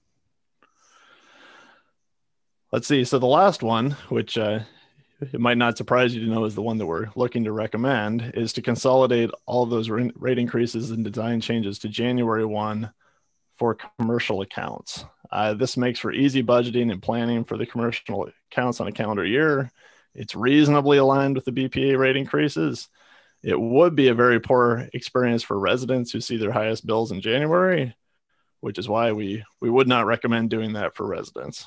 Let's see. So the last one, which it might not surprise you to know is the one that we're looking to recommend, is to consolidate all of those rate increases and design changes to January 1 for commercial accounts. This makes for easy budgeting and planning for the commercial accounts on a calendar year. It's reasonably aligned with the BPA rate increases. It would be a very poor experience for residents who see their highest bills in January, which is why we would not recommend doing that for residents.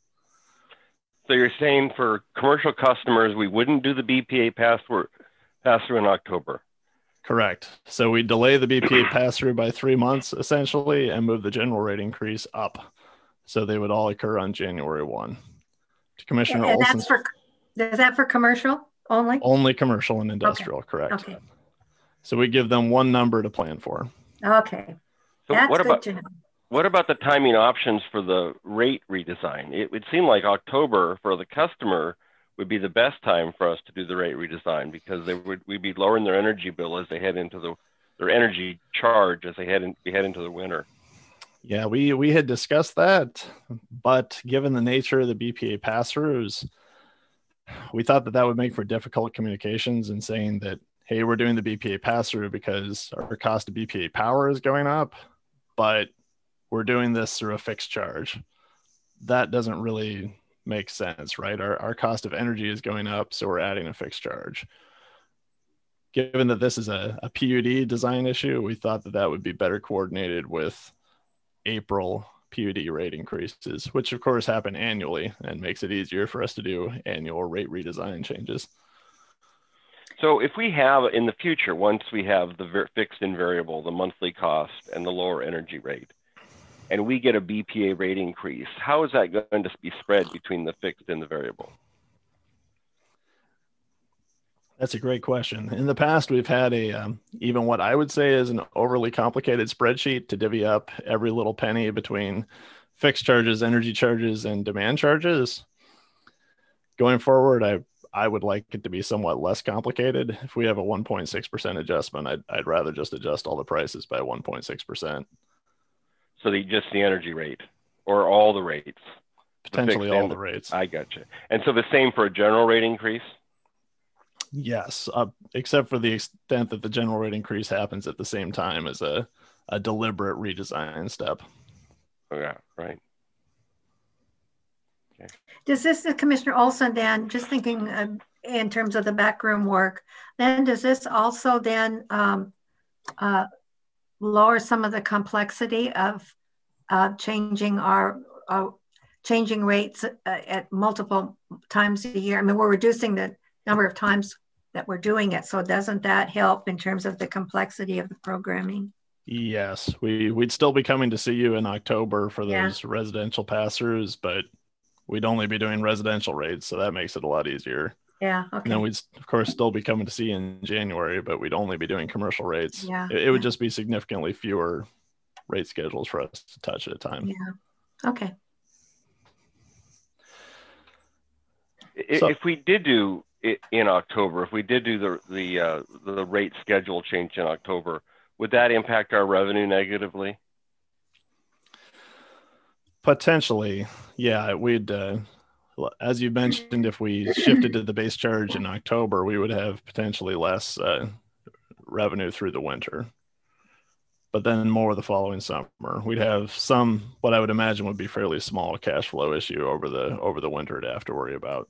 So you're saying for commercial customers, we wouldn't do the BPA pass-through in October? Correct. So we delay the BPA pass-through by 3 months, essentially, and move the general rate increase up. So they would all occur on January 1. To Commissioner Olson. Is that for commercial? Only commercial and industrial, okay. Correct. Okay. So we give them one number to plan for. Okay. So that's good to know. What about the timing options for the rate redesign? It would seem like October for the customer would be the best time for us to do the rate redesign, because we'd be lowering their energy bill as they head into their energy charge as they head into the winter. Yeah, we had discussed that, but given the nature of the BPA pass-throughs, we thought that would make for difficult communications and saying that, hey, we're doing the BPA pass-through because our cost of BPA power is going up, but we're doing this through a fixed charge. That doesn't really make sense, right? Our cost of energy is going up, so we're adding a fixed charge. Given that this is a PUD design issue, we thought that would be better coordinated with April PUD rate increases, which of course happen annually and makes it easier for us to do annual rate redesign changes. So if we have in the future, once we have the fixed and variable, the monthly cost and the lower energy rate, and we get a BPA rate increase, how is that going to be spread between the fixed and the variable? That's a great question. In the past, we've had even what I would say is an overly complicated spreadsheet to divvy up every little penny between fixed charges, energy charges, and demand charges. Going forward, I would like it to be somewhat less complicated. If we have a 1.6% adjustment, I'd rather just adjust all the prices by 1.6%. So just the energy rate, or all the rates? Potentially all the rates. I gotcha. And so the same for a general rate increase? Yes, except for the extent that the general rate increase happens at the same time as a deliberate redesign step. Oh, yeah, right. Okay. Does this, Commissioner Olson, then, just thinking in terms of the backroom work, then does this also then lower some of the complexity of changing changing rates at multiple times a year? I mean, we're reducing the number of times that we're doing it. So doesn't that help in terms of the complexity of the programming? Yes, we'd still be coming to see you in October for those residential pass-throughs, but we'd only be doing residential rates. So that makes it a lot easier. Yeah. Okay. And then we'd, of course, still be coming to see you in January, but we'd only be doing commercial rates. Yeah. It would just be significantly fewer rate schedules for us to touch at a time. Yeah. Okay. If we did do it in October, if we did do the rate schedule change in October, would that impact our revenue negatively? Potentially, yeah. We'd, as you mentioned, if we shifted to the base charge in October, we would have potentially less revenue through the winter. But then more the following summer, we'd have some, what I would imagine would be fairly small cash flow issue over the winter to have to worry about.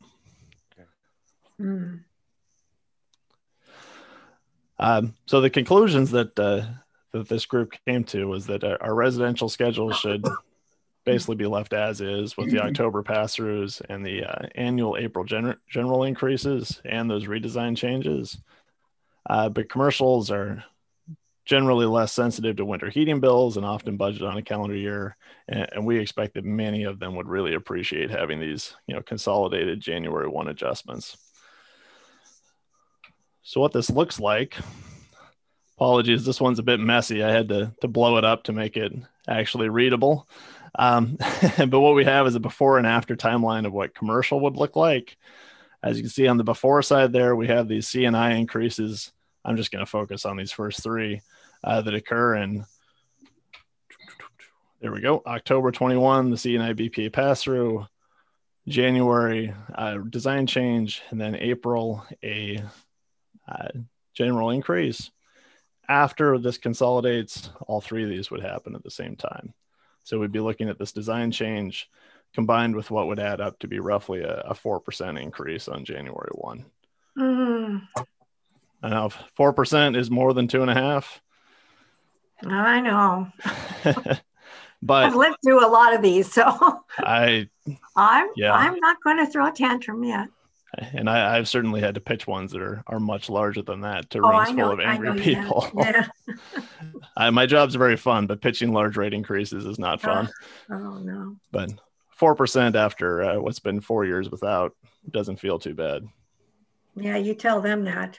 So the conclusions that this group came to was that our residential schedule should basically be left as is, with the October pass-throughs and the annual April general increases and those redesign changes. But commercials are generally less sensitive to winter heating bills and often budget on a calendar year. And we expect that many of them would really appreciate having these, consolidated January 1 adjustments. So what this looks like, apologies, this one's a bit messy. I had to blow it up to make it actually readable. But what we have is a before and after timeline of what commercial would look like. As you can see on the before side there, we have these C&I increases. I'm just going to focus on these first three that occur in, there we go, October 21, the C&I BPA pass-through, January design change, and then April, a general increase. After this consolidates, all three of these would happen at the same time. So we'd be looking at this design change combined with what would add up to be roughly a 4% increase on January 1. I know 4% is more than 2.5%. I know. But I've lived through a lot of these, so I'm not going to throw a tantrum yet. And I've certainly had to pitch ones that are much larger than that to rooms full of angry people. Yeah. My job's very fun, but pitching large rate increases is not fun. Oh, no. But 4% after what's been 4 years without doesn't feel too bad. Yeah, you tell them that.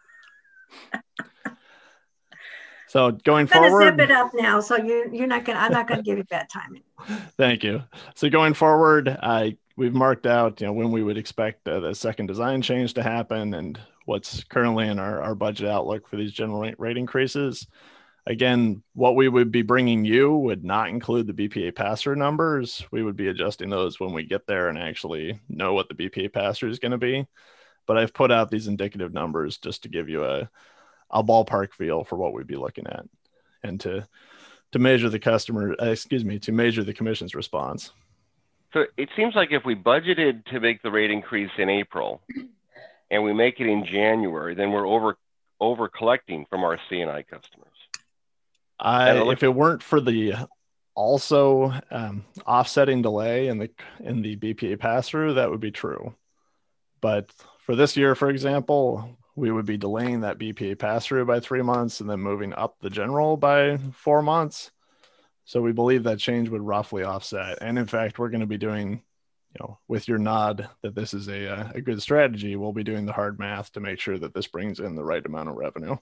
So going I'm forward, zip it up now, so you're not gonna. I'm not gonna give you bad timing. Thank you. So going forward, we've marked out, when we would expect the second design change to happen and what's currently in our budget outlook for these general rate increases. Again, what we would be bringing you would not include the BPA pass-through numbers. We would be adjusting those when we get there and actually know what the BPA pass-through is going to be. But I've put out these indicative numbers just to give you a ballpark feel for what we'd be looking at and to measure to measure the commission's response. So it seems like if we budgeted to make the rate increase in April and we make it in January, then we're over collecting from our C&I customers. If it weren't for the also offsetting delay in the BPA pass-through, that would be true. But for this year, for example, we would be delaying that BPA pass-through by 3 months and then moving up the general by 4 months. So we believe that change would roughly offset. And in fact, we're going to be doing, with your nod that this is a good strategy, we'll be doing the hard math to make sure that this brings in the right amount of revenue.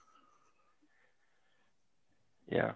Yeah.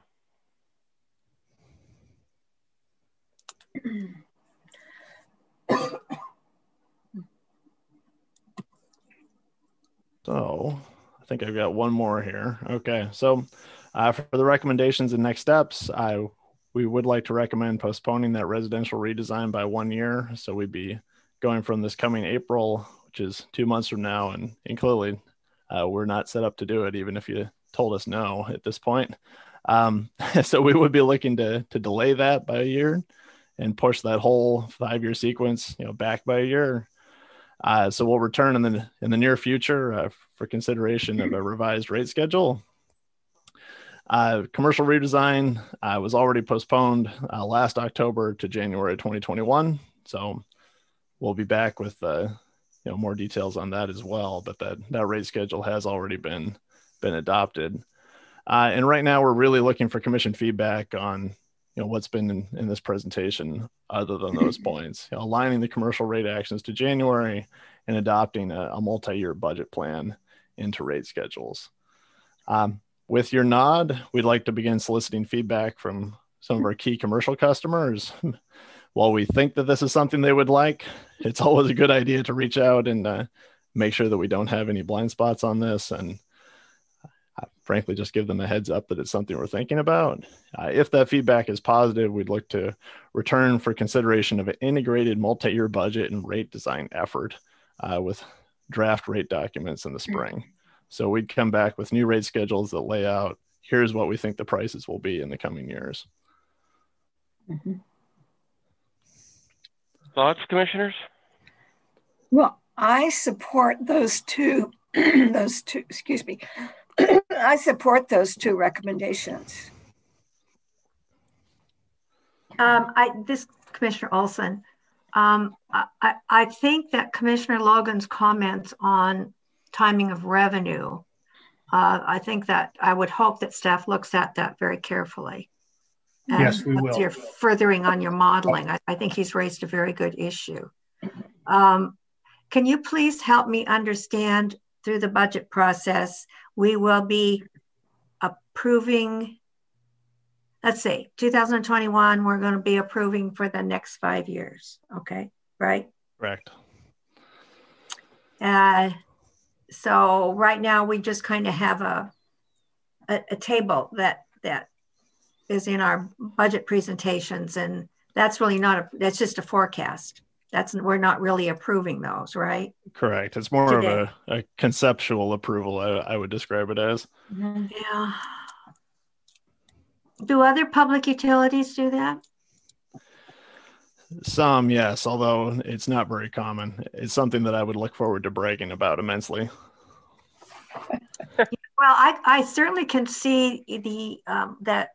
So I think I've got one more here. Okay. So for the recommendations and next steps, we would like to recommend postponing that residential redesign by 1 year. So we'd be going from this coming April, which is 2 months from now. And clearly we're not set up to do it, even if you told us no at this point. So we would be looking to delay that by a year and push that whole 5-year sequence, back by a year. So we'll return in the near future for consideration of a revised rate schedule. Commercial redesign was already postponed last October to January 2021. So we'll be back with more details on that as well. But that rate schedule has already been adopted. And right now we're really looking for commission feedback on what's been in this presentation other than those points, aligning the commercial rate actions to January and adopting a multi-year budget plan into rate schedules. With your nod, we'd like to begin soliciting feedback from some of our key commercial customers. While we think that this is something they would like, it's always a good idea to reach out and make sure that we don't have any blind spots on this. And frankly, just give them a heads up that it's something we're thinking about. If that feedback is positive, we'd look to return for consideration of an integrated multi-year budget and rate design effort with draft rate documents in the spring. So we'd come back with new rate schedules that lay out, here's what we think the prices will be in the coming years. Thoughts, commissioners? Well, I support those two, excuse me. I support those two recommendations. This Commissioner Olson, I think that Commissioner Logan's comments on timing of revenue, I think that I would hope that staff looks at that very carefully. And yes, we will. You're furthering on your modeling. I think he's raised a very good issue. Can you please help me understand through the budget process, we will be approving, let's see, 2021, we're going to be approving for the next 5 years. Okay, right? Correct. So right now we just kind of have a table that is in our budget presentations, and that's really not that's just a forecast. We're not really approving those, right? Correct. It's more of a conceptual approval, I would describe it as. Yeah. Do other public utilities do that? Some, yes, although it's not very common. It's something that I would look forward to bragging about immensely. Well, I certainly can see the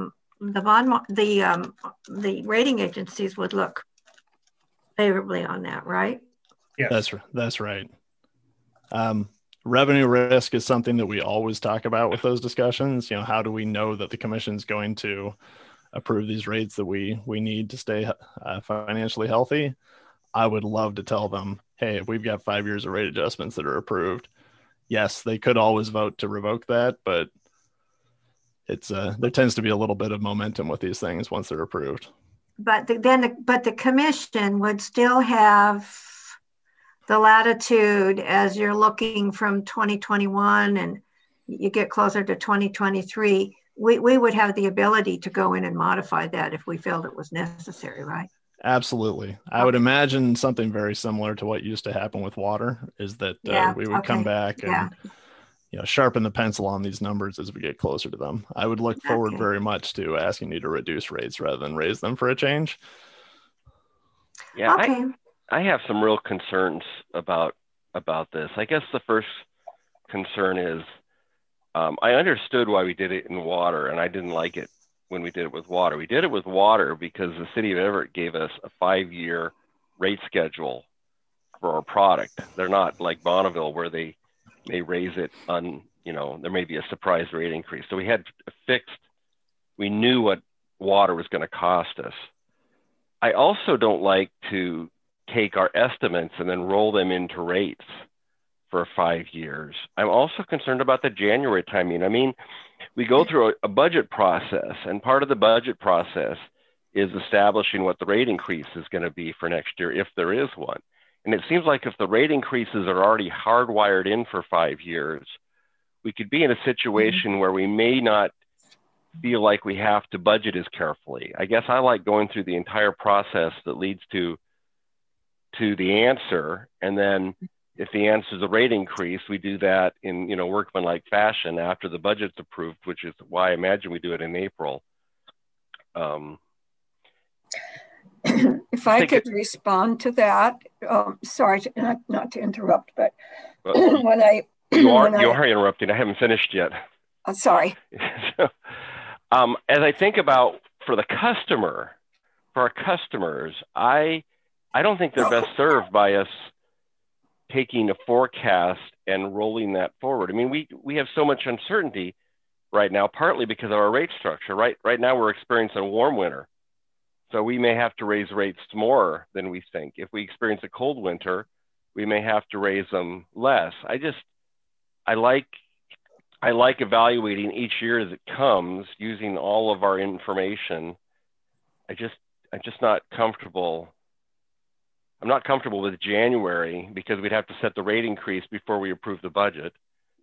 rating agencies would look favorably on that, right? Yes, that's right. Revenue risk is something that we always talk about with those discussions. You know, how do we know that the commission's going to approve these rates that we need to stay financially healthy? I would love to tell them, hey, if we've got 5 years of rate adjustments that are approved, yes, they could always vote to revoke that, but it's there tends to be a little bit of momentum with these things once they're approved. But the commission would still have the latitude as you're looking from 2021 and you get closer to 2023. We would have the ability to go in and modify that if we felt it was necessary, right? Absolutely. I would imagine something very similar to what used to happen with water is that we would come back and sharpen the pencil on these numbers as we get closer to them. I would look forward very much to asking you to reduce rates rather than raise them for a change. Yeah, I have some real concerns about this. I guess the first concern is I understood why we did it in water, and I didn't like it when we did it with water. We did it with water because the city of Everett gave us a 5-year rate schedule for our product. They're not like Bonneville where they may raise it on, there may be a surprise rate increase. So we had we knew what water was going to cost us. I also don't like to take our estimates and then roll them into rates for 5 years. I'm also concerned about the January timing. I mean, we go through a budget process, and part of the budget process is establishing what the rate increase is going to be for next year, if there is one. And it seems like if the rate increases are already hardwired in for 5 years, we could be in a situation where we may not feel like we have to budget as carefully. I guess I like going through the entire process that leads to the answer. And then if the answer is a rate increase, we do that in, workmanlike fashion after the budget's approved, which is why I imagine we do it in April. If I could respond to that, sorry, not to interrupt, but when you are interrupting. I haven't finished yet. Sorry. So, as I think about for our customers, I don't think they're best served by us taking a forecast and rolling that forward. I mean, we have so much uncertainty right now, partly because of our rate structure. Right now, we're experiencing a warm winter. So we may have to raise rates more than we think. If we experience a cold winter, we may have to raise them less. I like evaluating each year as it comes using all of our information. I'm just not comfortable. I'm not comfortable with January because we'd have to set the rate increase before we approve the budget.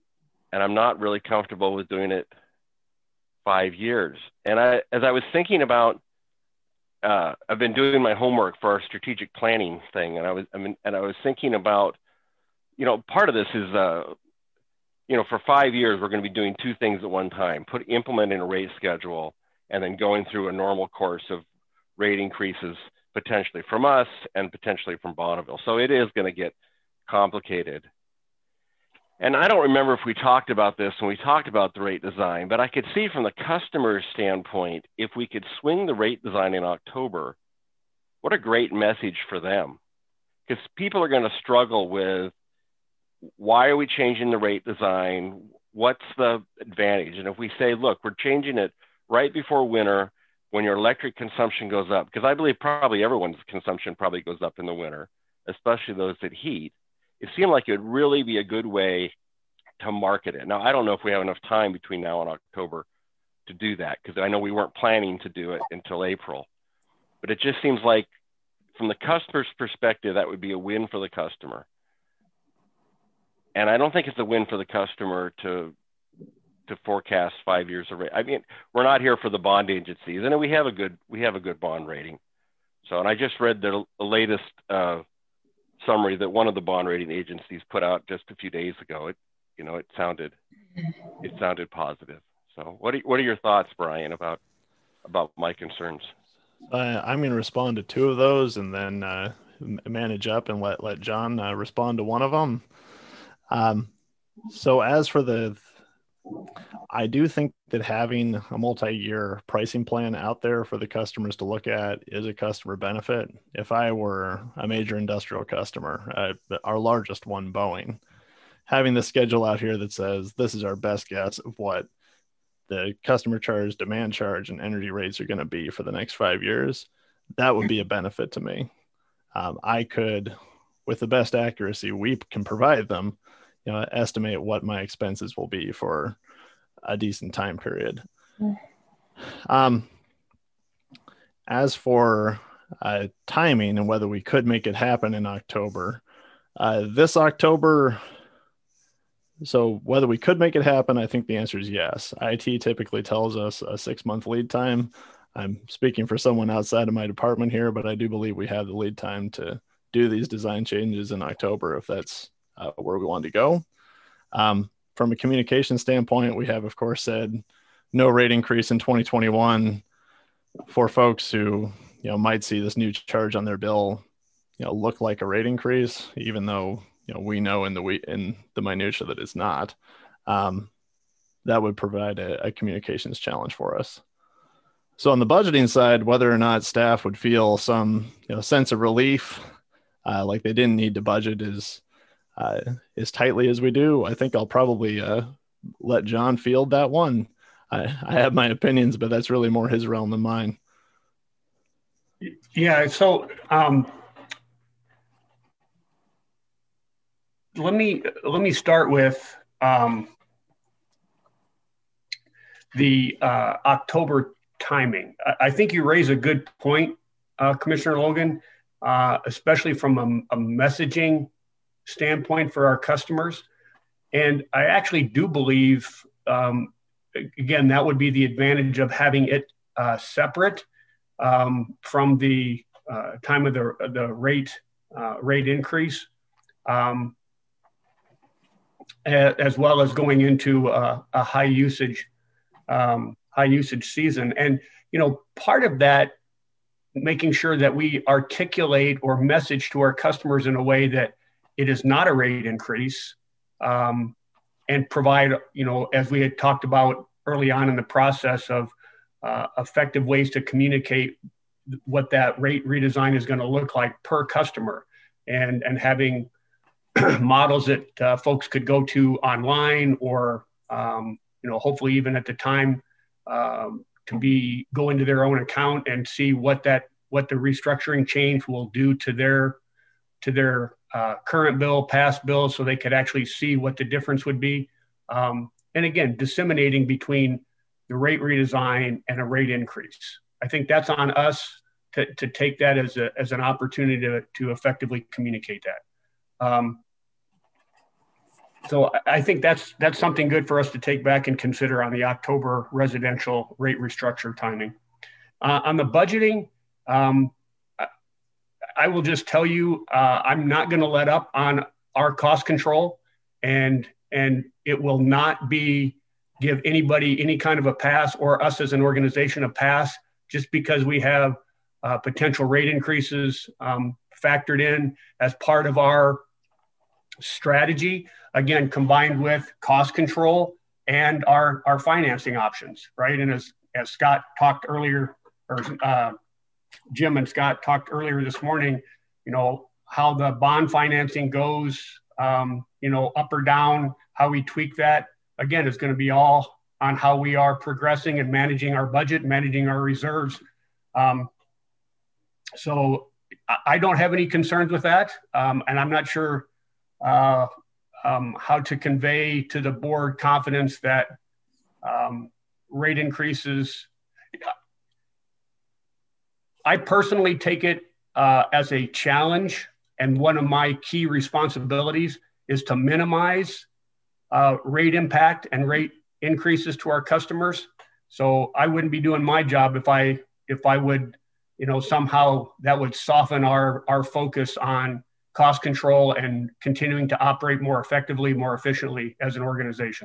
and I'm not really comfortable with doing it 5 years. And as I was thinking about, I've been doing my homework for our strategic planning thing, and I was thinking about, part of this is, for 5 years we're going to be doing two things at one time: implementing a rate schedule, and then going through a normal course of rate increases, potentially from us and potentially from Bonneville. So it is going to get complicated. And I don't remember if we talked about this when we talked about the rate design, but I could see from the customer's standpoint, if we could swing the rate design in October, what a great message for them. Because people are going to struggle with, why are we changing the rate design? What's the advantage? And if we say, look, we're changing it right before winter when your electric consumption goes up, because I believe probably everyone's consumption probably goes up in the winter, especially those that heat. It seemed like it would really be a good way to market it. Now, I don't know if we have enough time between now and October to do that, because I know we weren't planning to do it until April. But it just seems like from the customer's perspective, that would be a win for the customer. And I don't think it's a win for the customer to forecast 5 years of rate. I mean, we're not here for the bond agencies, and we have a good bond rating. So, and I just read the latest summary that one of the bond rating agencies put out just a few days ago. It sounded positive. So, what are your thoughts, Brian, about my concerns? I'm going to respond to two of those, and then manage up and let John respond to one of them. So as for I do think that having a multi-year pricing plan out there for the customers to look at is a customer benefit. If I were a major industrial customer, our largest one, Boeing, having the schedule out here that says this is our best guess of what the customer charge, demand charge, and energy rates are going to be for the next 5 years, that would be a benefit to me. I could, with the best accuracy we can provide them, estimate what my expenses will be for a decent time period. As for timing and whether we could make it happen in October, this October, so whether we could make it happen, I think the answer is yes. IT typically tells us a 6-month lead time. I'm speaking for someone outside of my department here, but I do believe we have the lead time to do these design changes in October if that's where we want to go. From a communication standpoint, we have, of course, said no rate increase in 2021 for folks who, might see this new charge on their bill, look like a rate increase, even though, we know in the minutia that it's not. That would provide a communications challenge for us. So on the budgeting side, whether or not staff would feel some sense of relief, like they didn't need to budget as tightly as we do, I think I'll probably let John field that one. I have my opinions, but that's really more his realm than mine. Yeah. So let me start with the October timing. I think you raise a good point, Commissioner Logan, especially from a messaging standpoint for our customers. And I actually do believe, again, that would be the advantage of having it separate from the time of the rate increase, as well as going into a high usage season. And, part of that, making sure that we articulate or message to our customers in a way that it is not a rate increase, and provide, as we had talked about early on in the process of effective ways to communicate what that rate redesign is going to look like per customer, and having models that folks could go to online or, hopefully even at the time to go into their own account and see what the restructuring change will do to their current bill, past bill, so they could actually see what the difference would be. And again, disseminating between the rate redesign and a rate increase. I think that's on us to take that as an opportunity to effectively communicate that. So I think that's something good for us to take back and consider on the October residential rate restructure timing. On the budgeting, I will just tell you, I'm not going to let up on our cost control, and it will not give anybody any kind of a pass or us as an organization a pass just because we have potential rate increases factored in as part of our strategy, again, combined with cost control and our financing options, right? And as Scott talked earlier, or Jim and Scott talked earlier this morning, how the bond financing goes, up or down, how we tweak that, again, is going to be all on how we are progressing and managing our budget, managing our reserves. So I don't have any concerns with that. And I'm not sure how to convey to the board confidence that rate increases. I personally take it as a challenge, and one of my key responsibilities is to minimize rate impact and rate increases to our customers. So I wouldn't be doing my job if I would, somehow that would soften our focus on cost control and continuing to operate more effectively, more efficiently as an organization.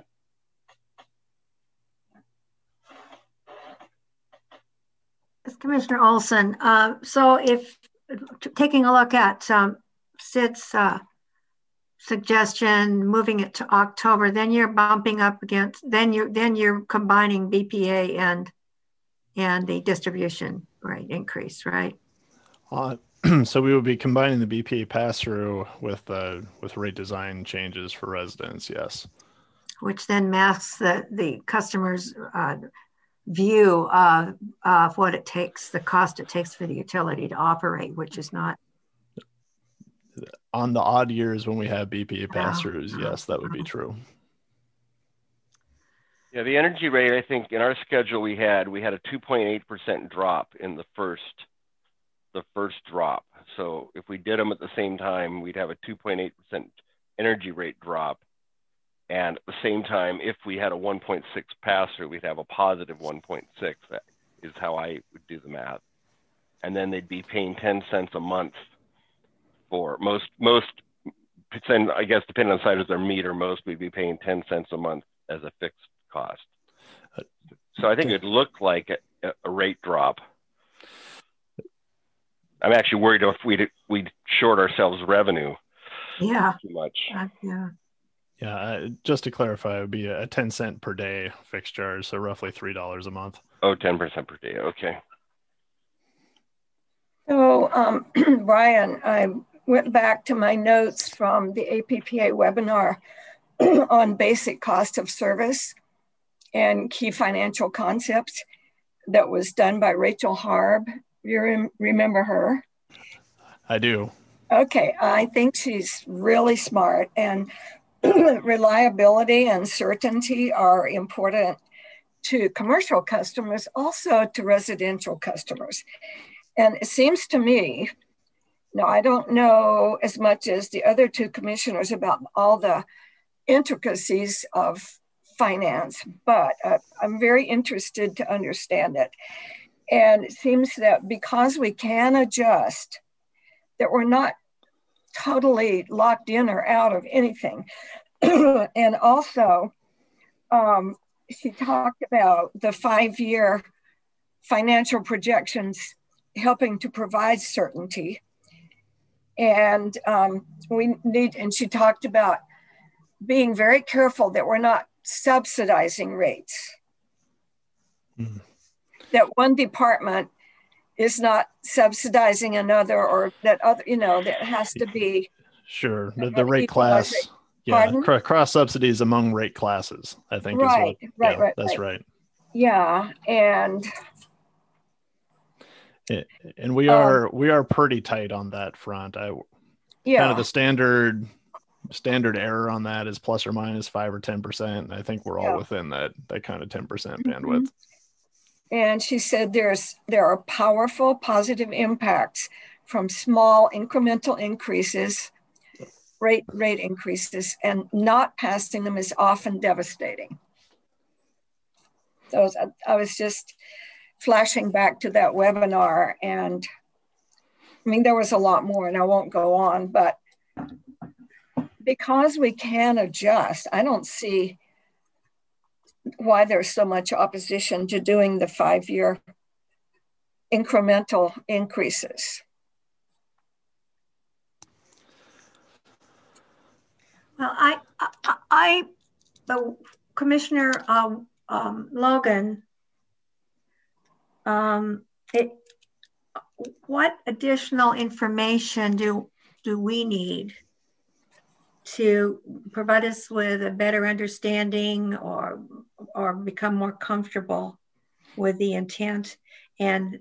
Commissioner Olson, so if taking a look at Sid's suggestion, moving it to October, then you're bumping up against, then you're combining BPA and the distribution rate increase, right? So we would be combining the BPA pass-through with rate design changes for residents, yes. Which then masks the customer's view of what it takes, the cost it takes for the utility to operate, which is not. On the odd years when we have BPA pass-throughs, yes, that would be true. Yeah, the energy rate, I think in our schedule we had a 2.8% drop in the first drop. So if we did them at the same time, we'd have a 2.8% energy rate drop. And at the same time, if we had a 1.6 pass-through, we'd have a positive 1.6. That is how I would do the math. And then they'd be paying 10 cents a month for most, I guess, depending on the size of their meter, most would be paying 10 cents a month as a fixed cost. So I think it'd look like a rate drop. I'm actually worried if we'd short ourselves revenue. Yeah. Too much. Yeah. Yeah, just to clarify, it would be a 10 cent per day fixed charge, so roughly $3 a month. Oh, 10% per day, okay. So, Brian, I went back to my notes from the APPA webinar on basic cost of service and key financial concepts that was done by Rachel Harb. You remember her? I do. Okay, I think she's really smart, and reliability and certainty are important to commercial customers, also to residential customers. And it seems to me, now I don't know as much as the other two commissioners about all the intricacies of finance, but I'm very interested to understand it. And it seems that because we can adjust, that we're not totally locked in or out of anything. And also, she talked about the 5-year financial projections helping to provide certainty. And and she talked about being very careful that we're not subsidizing rates. Mm-hmm. That one department is not subsidizing another, or that other, that has to be. Sure, the rate class. Yeah, cross subsidies among rate classes, I think. Right, is what, right. That's right. Yeah, and we are pretty tight on that front. Kind of the standard error on that is plus or minus 5 or 10%. And I think we're all within that kind of 10% bandwidth. And she said there are powerful positive impacts from small incremental increases rate increases, and not passing them is often devastating. So I was just flashing back to that webinar, and I mean, there was a lot more, and I won't go on, but because we can adjust, I don't see why there's so much opposition to doing the 5-year incremental increases. Well, Commissioner Logan, what additional information do we need to provide us with a better understanding or become more comfortable with the intent and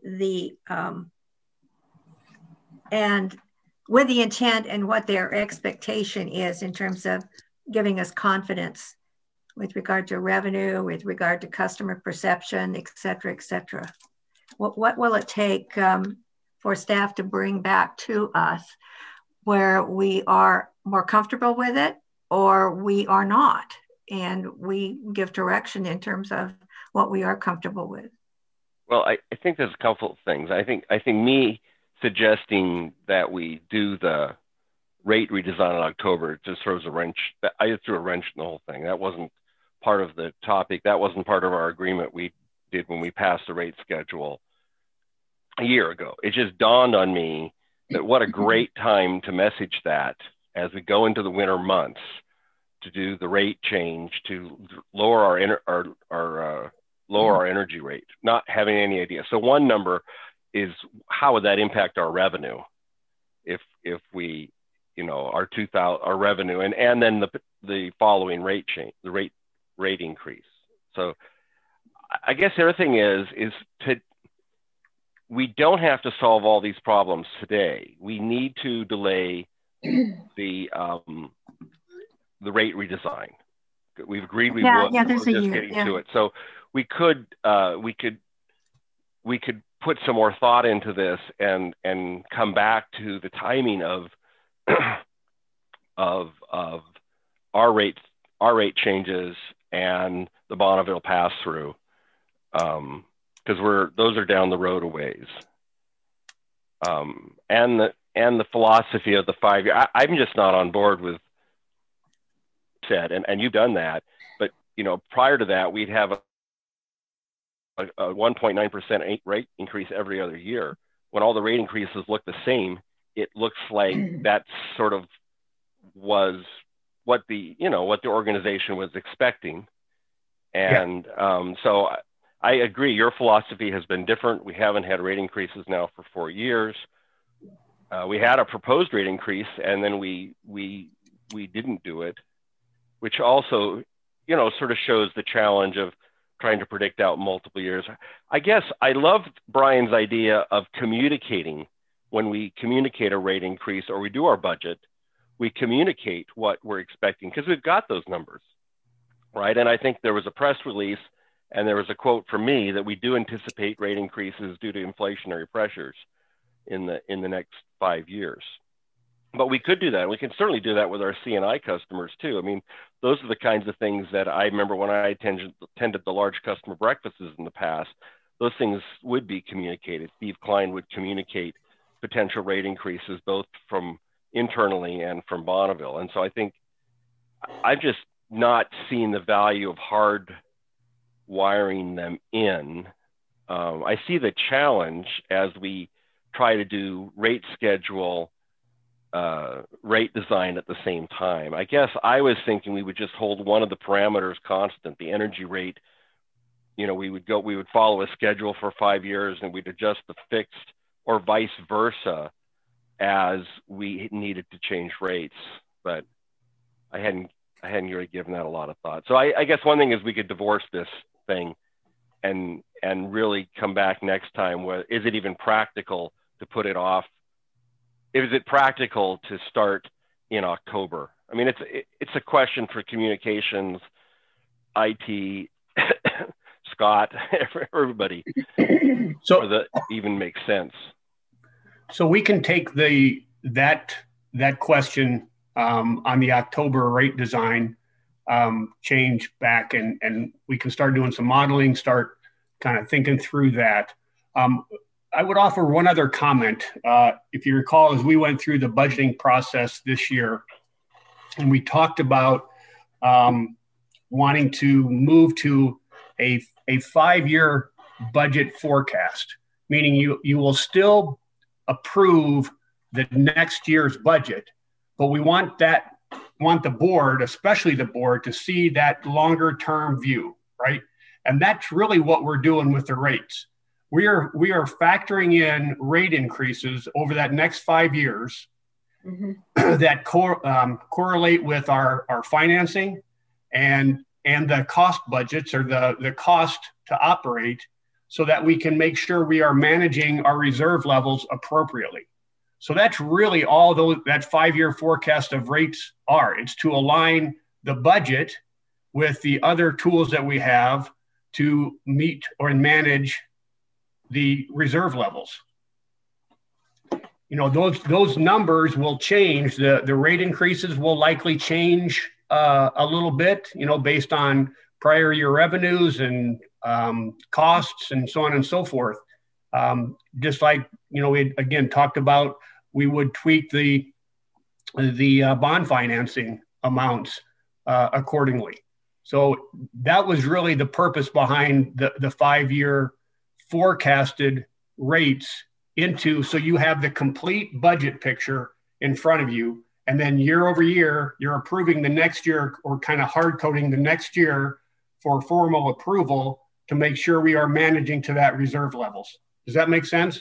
what their expectation is in terms of giving us confidence with regard to revenue, with regard to customer perception, et cetera, et cetera? What will it take for staff to bring back to us where we are more comfortable with it or we are not, and we give direction in terms of what we are comfortable with? Well, I think there's a couple of things. I think me suggesting that we do the rate redesign in October just throws a wrench. I just threw a wrench in the whole thing. That wasn't part of the topic. That wasn't part of our agreement we did when we passed the rate schedule a year ago. It just dawned on me that what a great time to message that as we go into the winter months, to do the rate change, to lower our energy rate, not having any idea. So one number is, how would that impact our revenue if we, our revenue and then the following rate change, the rate increase. So I guess the other thing is we don't have to solve all these problems today. We need to delay the rate redesign. We've agreed we would. Yeah, there's we're a just year. getting to it. So we could put some more thought into this and come back to the timing of our rate changes and the Bonneville pass through, because those are down the road a ways. And the philosophy of the 5-year. I'm just not on board with said, and you've done that, but prior to that, we'd have a 1.9% rate increase every other year. When all the rate increases look the same, it looks like that sort of was what the organization was expecting. And so I agree, your philosophy has been different. We haven't had rate increases now for 4 years. We had a proposed rate increase, and then we didn't do it, which also, sort of shows the challenge of trying to predict out multiple years. I guess I loved Brian's idea of communicating. When we communicate a rate increase or we do our budget, we communicate what we're expecting because we've got those numbers, right? And I think there was a press release and there was a quote from me that we do anticipate rate increases due to inflationary pressures in the next 5 years. But we could do that. We can certainly do that with our C&I customers too. I mean, those are the kinds of things that I remember when I attended the large customer breakfasts in the past. Those things would be communicated. Steve Klein would communicate potential rate increases both from internally and from Bonneville. And so I think I've just not seen the value of hard wiring them in. I see the challenge as we try to do rate schedule, rate design at the same time. I guess I was thinking we would just hold one of the parameters constant, the energy rate. We would follow a schedule for 5 years and we'd adjust the fixed, or vice versa, as we needed to change rates. But I hadn't really given that a lot of thought. So I guess one thing is we could divorce this thing and really come back next time. Is it even practical to put it off? Is it practical to start in October? I mean, it's a question for communications, IT, Scott, everybody, so for that even makes sense. So we can take that question on the October rate design change back, and we can start doing some modeling, start kind of thinking through that. I would offer one other comment. If you recall, as we went through the budgeting process this year, and we talked about wanting to move to a 5-year budget forecast, meaning you will still approve the next year's budget, but we want the board, especially the board, to see that longer term view, right? And that's really what we're doing with the rates. We are factoring in rate increases over that next 5 years that correlate with our financing and the cost budgets, or the cost to operate, so that we can make sure we are managing our reserve levels appropriately. So that's really all that 5-year forecast of rates are. It's to align the budget with the other tools that we have to meet or manage the reserve levels. You know, those numbers will change. The rate increases will likely change a little bit, you know, based on prior year revenues and costs and so on and so forth. Just like, you know, we again talked about, we would tweak the bond financing amounts accordingly. So that was really the purpose behind the 5-year forecasted rates so you have the complete budget picture in front of you. And then year over year, you're approving the next year, or kind of hard coding the next year for formal approval to make sure we are managing to that reserve levels. Does that make sense?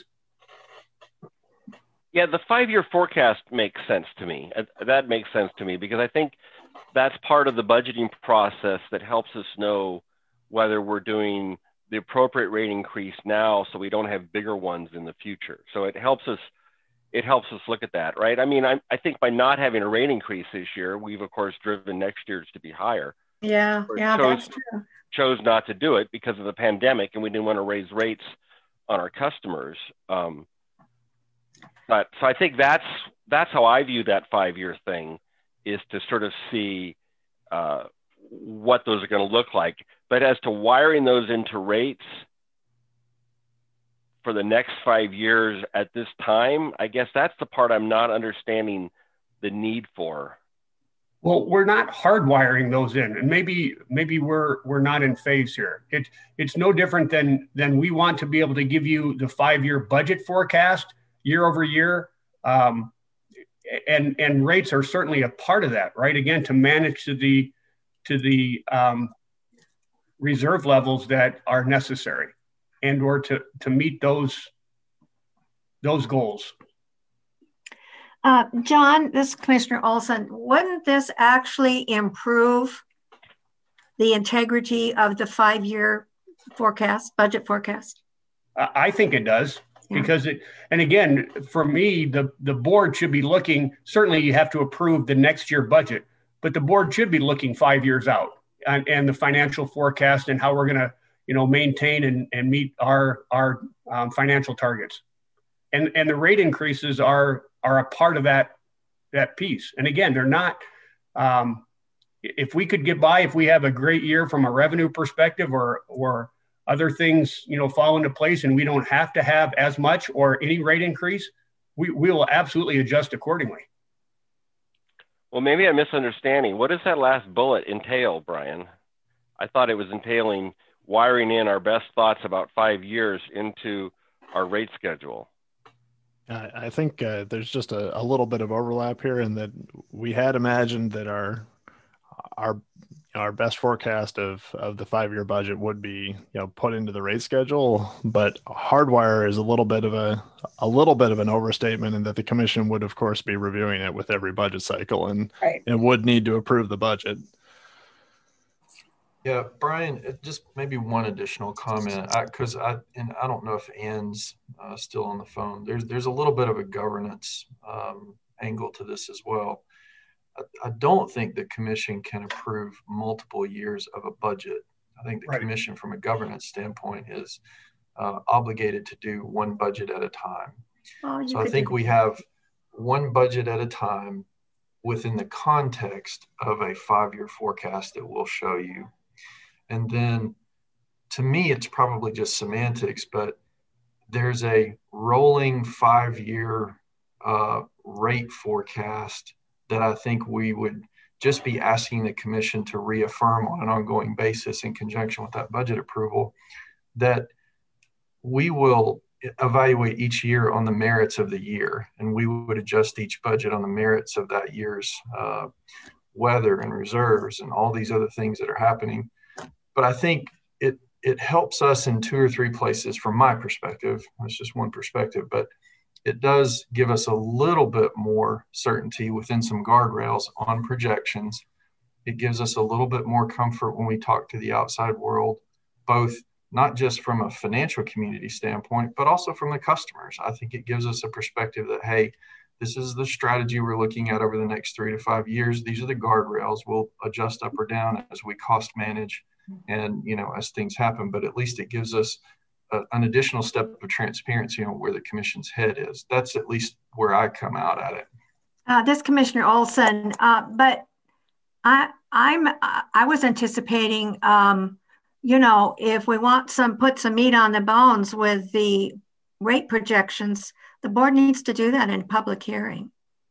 Yeah, the 5-year forecast makes sense to me. That makes sense to me, because I think that's part of the budgeting process that helps us know whether we're doing the appropriate rate increase now, so we don't have bigger ones in the future. So it helps us look at that, right? I mean, I think by not having a rate increase this year, we've of course driven next year's to be higher. Yeah, that's true. Chose not to do it because of the pandemic, and we didn't want to raise rates on our customers. But so I think that's how I view that 5-year thing, is to sort of see what those are going to look like. But as to wiring those into rates for the next 5 years at this time, I guess that's the part I'm not understanding the need for. Well, we're not hardwiring those in, and maybe we're not in phase here. It's no different than we want to be able to give you the 5-year budget forecast year over year, and rates are certainly a part of that, right? Again, to manage to the reserve levels that are necessary, and or to meet those goals. John, this is Commissioner Olson. Wouldn't this actually improve the integrity of the 5-year budget forecast? I think it does, because and again, for me, the board should be looking, certainly you have to approve the next year budget, but the board should be looking 5 years out, and the financial forecast and how we're going to, you know, maintain and meet our financial targets. And the rate increases are a part of that piece. And again, they're not, if we could get by, if we have a great year from a revenue perspective, or other things, you know, fall into place, and we don't have to have as much or any rate increase, we will absolutely adjust accordingly. Well, maybe I'm misunderstanding. What does that last bullet entail, Brian? I thought it was entailing wiring in our best thoughts about 5 years into our rate schedule. I think there's just a little bit of overlap here, in that we had imagined that our best forecast of the 5-year budget would be, you know, put into the rate schedule, but hardwire is a little bit of an overstatement, in that the commission would of course be reviewing it with every budget cycle, and it would need to approve the budget. Yeah, Brian, just maybe one additional comment, because I don't know if Ann's still on the phone. There's a little bit of a governance angle to this as well. I don't think the commission can approve multiple years of a budget. I think the commission, from a governance standpoint, is obligated to do one budget at a time. So I think we have one budget at a time within the context of a 5-year forecast that we'll show you. And then to me, it's probably just semantics, but there's a rolling 5-year rate forecast that I think we would just be asking the commission to reaffirm on an ongoing basis in conjunction with that budget approval, that we will evaluate each year on the merits of the year, and we would adjust each budget on the merits of that year's weather and reserves and all these other things that are happening. But I think it helps us in 2 or 3 places from my perspective. That's just one perspective, but it does give us a little bit more certainty within some guardrails on projections. It gives us a little bit more comfort when we talk to the outside world, both not just from a financial community standpoint, but also from the customers. I think it gives us a perspective that, hey, this is the strategy we're looking at over the next 3 to 5 years. These are the guardrails. We'll adjust up or down as we cost manage and, as things happen, but at least it gives us an additional step of transparency on where the commission's head is. That's at least where I come out at it. This Commissioner Olson, but I was anticipating, if we want put some meat on the bones with the rate projections, the board needs to do that in public hearing.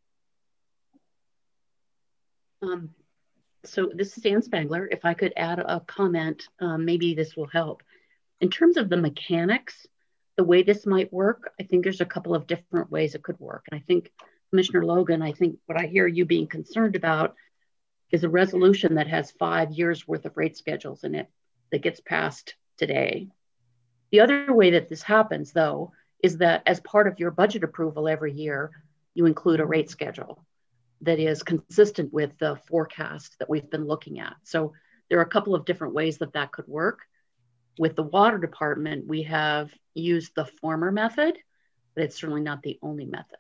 So this is Ann Spangler. If I could add a comment, maybe this will help. In terms of the mechanics, the way this might work, I think there's a couple of different ways it could work. And I think, Commissioner Logan, I think what I hear you being concerned about is a resolution that has 5 years worth of rate schedules in it that gets passed today. The other way that this happens, though, is that as part of your budget approval every year, you include a rate schedule that is consistent with the forecast that we've been looking at. So there are a couple of different ways that could work. With the water department, we have used the former method, but it's certainly not the only method.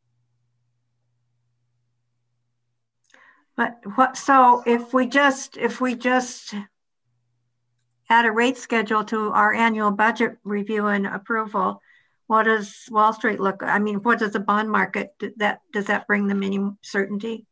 But so if we just add a rate schedule to our annual budget review and approval, what does Wall Street look? I mean, what does the bond market, does that bring them any certainty?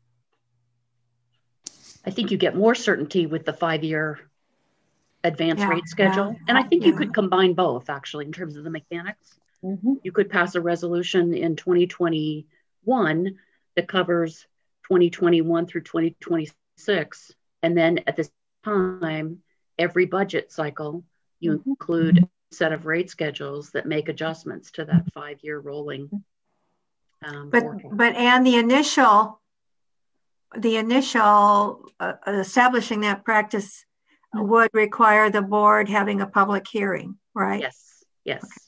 I think you get more certainty with the 5-year advance rate schedule. And I think you could combine both, actually, in terms of the mechanics. You could pass a resolution in 2021 that covers 2021 through 2026. And then at this time, every budget cycle, you include a set of rate schedules that make adjustments to that 5-year rolling. But Anne, the initial establishing that practice would require the board having a public hearing, right? Yes. Okay.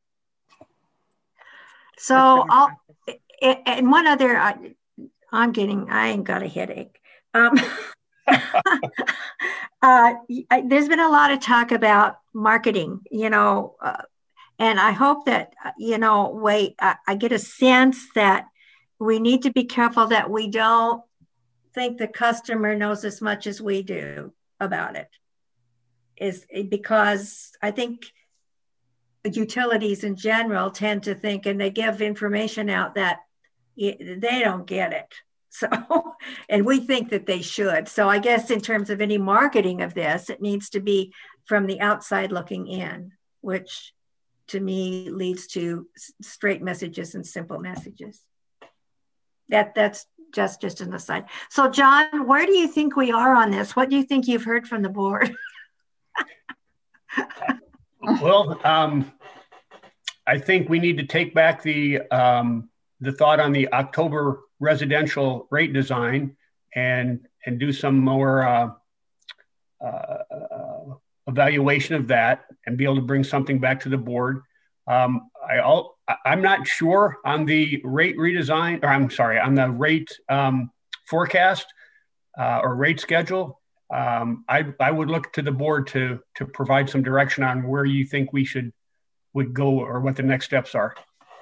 So and one other, I ain't got a headache. There's been a lot of talk about marketing, and I hope that, I get a sense that we need to be careful that we don't think the customer knows as much as we do about it, is because I think utilities in general tend to think, and they give information out that they don't get it. So, and we think that they should. So I guess in terms of any marketing of this, it needs to be from the outside looking in, which to me leads to straight messages and simple messages. That's just an aside. So John, where do you think we are on this? What do you think you've heard from the board? Well, I think we need to take back the thought on the October residential rate design and do some more evaluation of that and be able to bring something back to the board. I'm not sure on the rate redesign, or I'm sorry, on the rate forecast or rate schedule. I would look to the board to provide some direction on where you think would go or what the next steps are.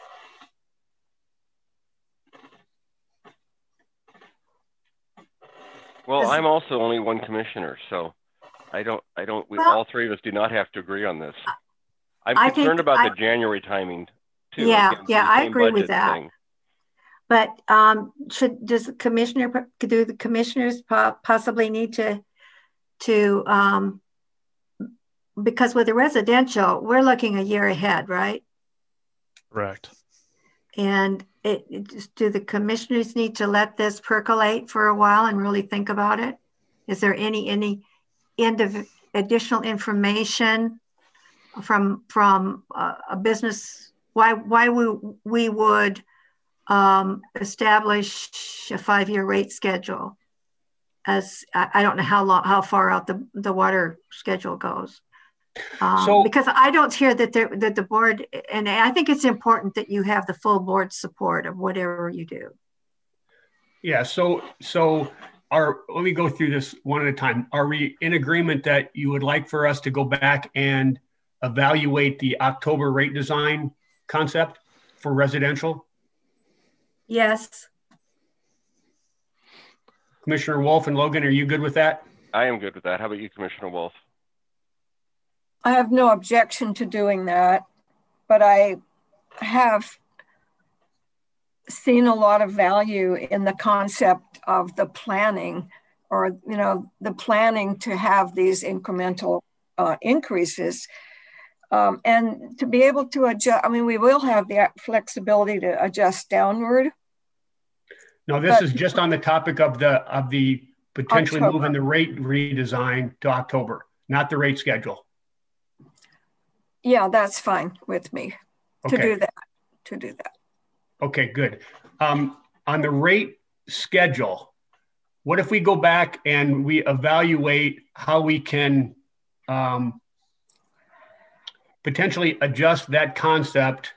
Well, I'm also only one commissioner, so all three of us do not have to agree on this. I'm concerned about the January timing too. Yeah, I agree with that. But do the commissioners possibly need to because with the residential, we're looking a year ahead, right? Correct. And do the commissioners need to let this percolate for a while and really think about it? Is there any additional information from a business? Why we would establish a 5-year rate schedule? As I don't know how far out the water schedule goes. Because I don't hear that the board, and I think it's important that you have the full board support of whatever you do. Yeah, so let me go through this one at a time. Are we in agreement that you would like for us to go back and evaluate the October rate design concept for residential? Yes. Commissioner Wolf and Logan, are you good with that? I am good with that. How about you, Commissioner Wolf? I have no objection to doing that, but I have seen a lot of value in the concept of the planning, or the planning to have these incremental increases, and to be able to adjust. I mean, we will have the flexibility to adjust downward. No, this is just on the topic of the potentially October. moving the rate redesign to October, not the rate schedule. Yeah, that's fine with me to do that. Okay, good. On the rate schedule, what if we go back and we evaluate how we can potentially adjust that concept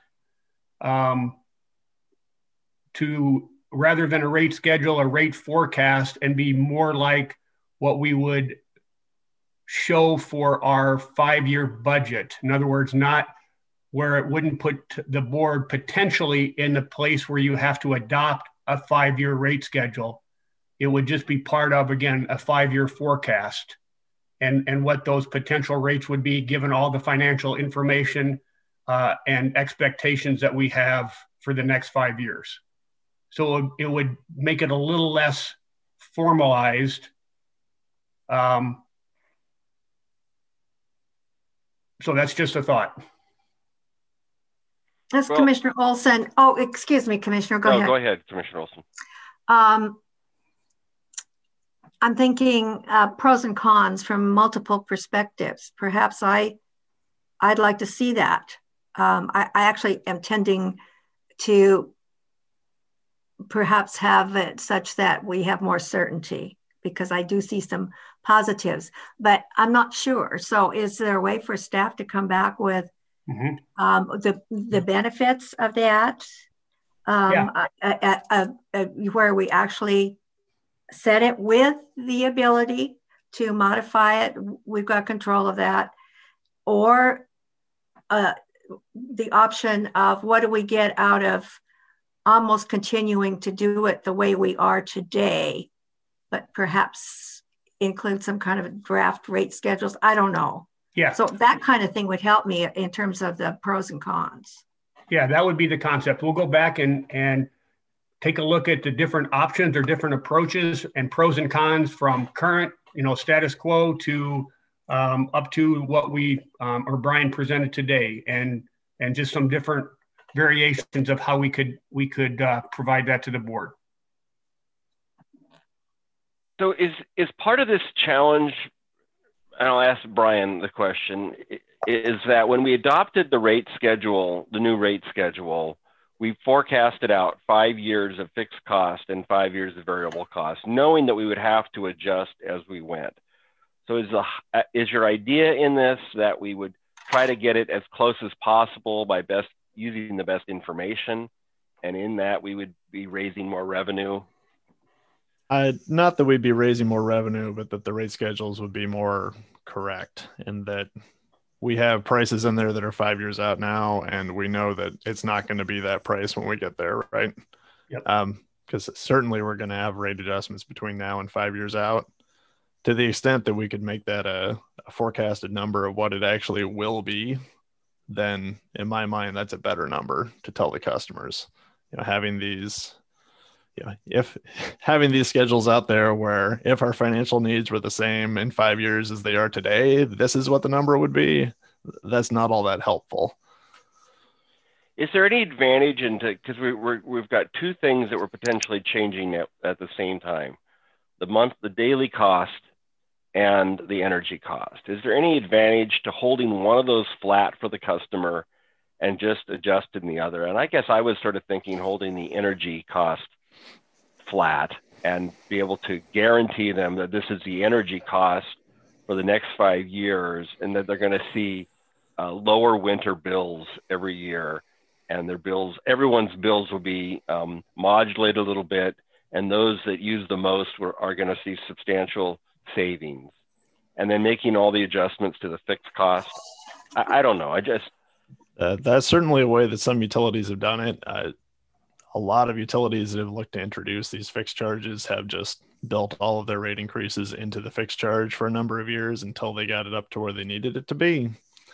to, rather than a rate schedule, a rate forecast, and be more like what we would show for our 5-year budget. In other words, not where it wouldn't put the board potentially in the place where you have to adopt a 5-year rate schedule. It would just be part of, again, a 5-year forecast and what those potential rates would be given all the financial information and expectations that we have for the next 5 years. So it would make it a little less formalized. So that's just a thought. That's Commissioner Olson. Oh, excuse me, Commissioner, go ahead. Go ahead, Commissioner Olson. I'm thinking pros and cons from multiple perspectives. Perhaps I'd like to see that. I actually am tending to perhaps have it such that we have more certainty, because I do see some positives, but I'm not sure. So is there a way for staff to come back with the benefits of that, where we actually set it with the ability to modify it? We've got control of that. Or the option of what do we get out of almost continuing to do it the way we are today, but perhaps include some kind of draft rate schedules. I don't know. Yeah. So that kind of thing would help me in terms of the pros and cons. Yeah, that would be the concept. We'll go back and take a look at the different options or different approaches and pros and cons from current, status quo to up to what we or Brian presented today, and just some different variations of how we could provide that to the board. So is part of this challenge, and I'll ask Brian the question, is that when we adopted the rate schedule, the new rate schedule, we forecasted out 5 years of fixed cost and 5 years of variable cost, knowing that we would have to adjust as we went. So is your idea in this that we would try to get it as close as possible by using the best information, and in that we would be raising more revenue? Not that we'd be raising more revenue, but that the rate schedules would be more correct, and that we have prices in there that are 5 years out now, and we know that it's not going to be that price when we get there, right? Yep. Because certainly we're going to have rate adjustments between now and 5 years out. To the extent that we could make that a forecasted number of what it actually will be, then in my mind, that's a better number to tell the customers. Having these if having these schedules out there where if our financial needs were the same in 5 years as they are today, this is what the number would be, that's not all that helpful. Is there any advantage into, because we've got two things that we're potentially changing at the same time, the daily cost and the energy cost. Is there any advantage to holding one of those flat for the customer and just adjusting the other? And I guess I was sort of thinking holding the energy cost flat and be able to guarantee them that this is the energy cost for the next 5 years, and that they're going to see lower winter bills every year, and their bills, everyone's bills will be modulated a little bit, and those that use the most are going to see substantial savings, and then making all the adjustments to the fixed cost. I don't know. That's certainly a way that some utilities have done it. A lot of utilities that have looked to introduce these fixed charges have just built all of their rate increases into the fixed charge for a number of years until they got it up to where they needed it to be.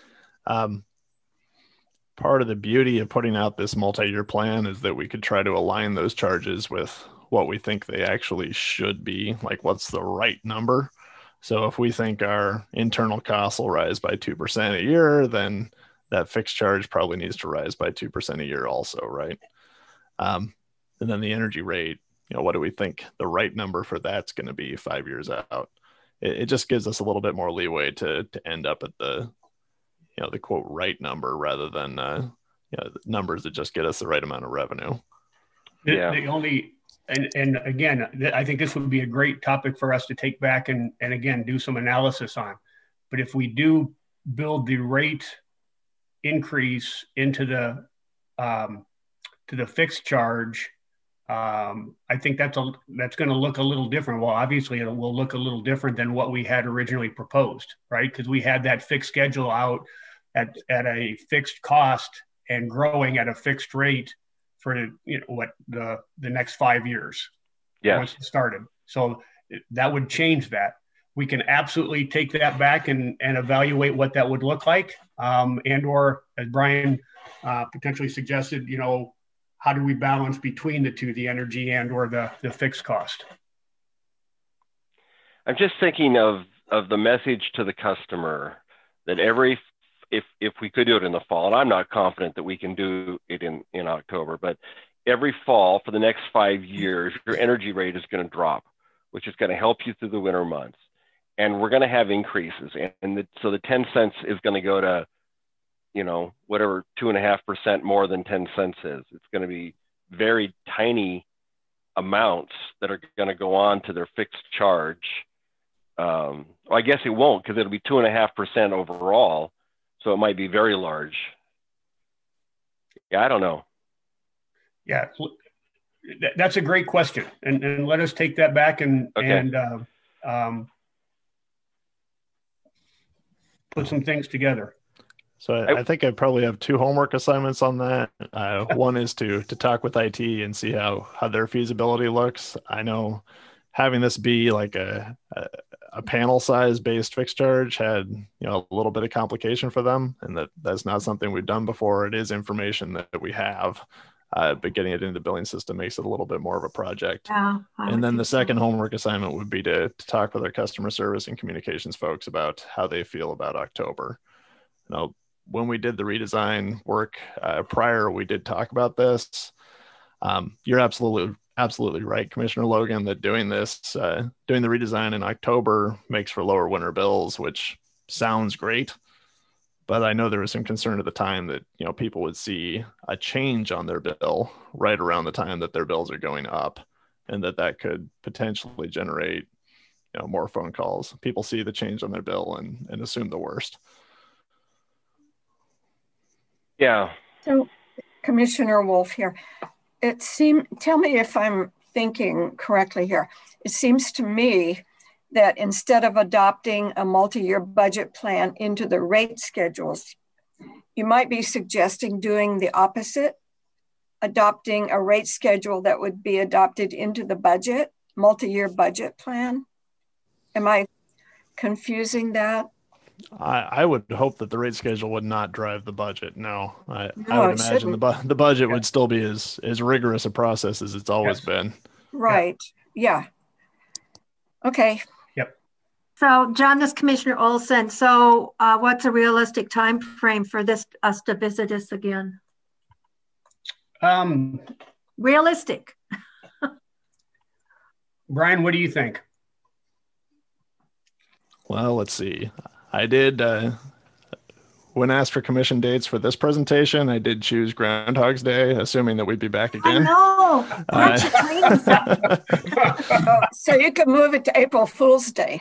Part of the beauty of putting out this multi-year plan is that we could try to align those charges with what we think they actually should be, like what's the right number. So if we think our internal costs will rise by 2% a year, then that fixed charge probably needs to rise by 2% a year also, right? And then the energy rate, what do we think the right number for that's going to be 5 years out? It just gives us a little bit more leeway to end up at the quote right number rather than numbers that just get us the right amount of revenue. And again, I think this would be a great topic for us to take back and again do some analysis on. But if we do build the rate increase into the to the fixed charge, I think that's going to look a little different. Well, obviously, it will look a little different than what we had originally proposed, right? Because we had that fixed schedule out at a fixed cost and growing at a fixed rate for the next 5 years. Yeah. Once it started. So that would change that. We can absolutely take that back and evaluate what that would look like, and or as Brian potentially suggested, how do we balance between the two, the energy and or the fixed cost? I'm just thinking of the message to the customer that if we could do it in the fall, and I'm not confident that we can do it in October, but every fall for the next 5 years, your energy rate is going to drop, which is going to help you through the winter months. And we're going to have increases. So the 10 cents is going to go to, whatever 2.5% more than 10 cents is. It's going to be very tiny amounts that are going to go on to their fixed charge. Well, I guess it won't, because it'll be 2.5% overall. So it might be very large. Yeah, I don't know. Yeah, that's a great question. And let us take that back and put some things together. So I think I probably have 2 homework assignments on that. One is to talk with IT and see how their feasibility looks. I know having this be like a panel size based fixed charge had a little bit of complication for them, and that's not something we've done before. It is information that we have, but getting it into the billing system makes it a little bit more of a project. Yeah, and then the second homework assignment would be to talk with our customer service and communications folks about how they feel about October. When we did the redesign work prior, we did talk about this. You're absolutely right, Commissioner Logan, that doing the redesign in October makes for lower winter bills, which sounds great. But I know there was some concern at the time that people would see a change on their bill right around the time that their bills are going up, and that could potentially generate more phone calls. People see the change on their bill and assume the worst. Yeah. So, Commissioner Wolf here. Tell me if I'm thinking correctly here. It seems to me that instead of adopting a multi-year budget plan into the rate schedules, you might be suggesting doing the opposite, adopting a rate schedule that would be adopted into the multi-year budget plan. Am I confusing that? I would hope that the rate schedule would not drive the budget. No, I No, would it imagine shouldn't. the budget would still be as rigorous a process as it's always been. Right. Yeah. Okay. Yep. So, John, this is Commissioner Olson. So, what's a realistic time frame for us to visit this again? Realistic. Brian, what do you think? Well, let's see. I did, when asked for commission dates for this presentation, I did choose Groundhog's Day, assuming that we'd be back again. I know. So you could move it to April Fool's Day.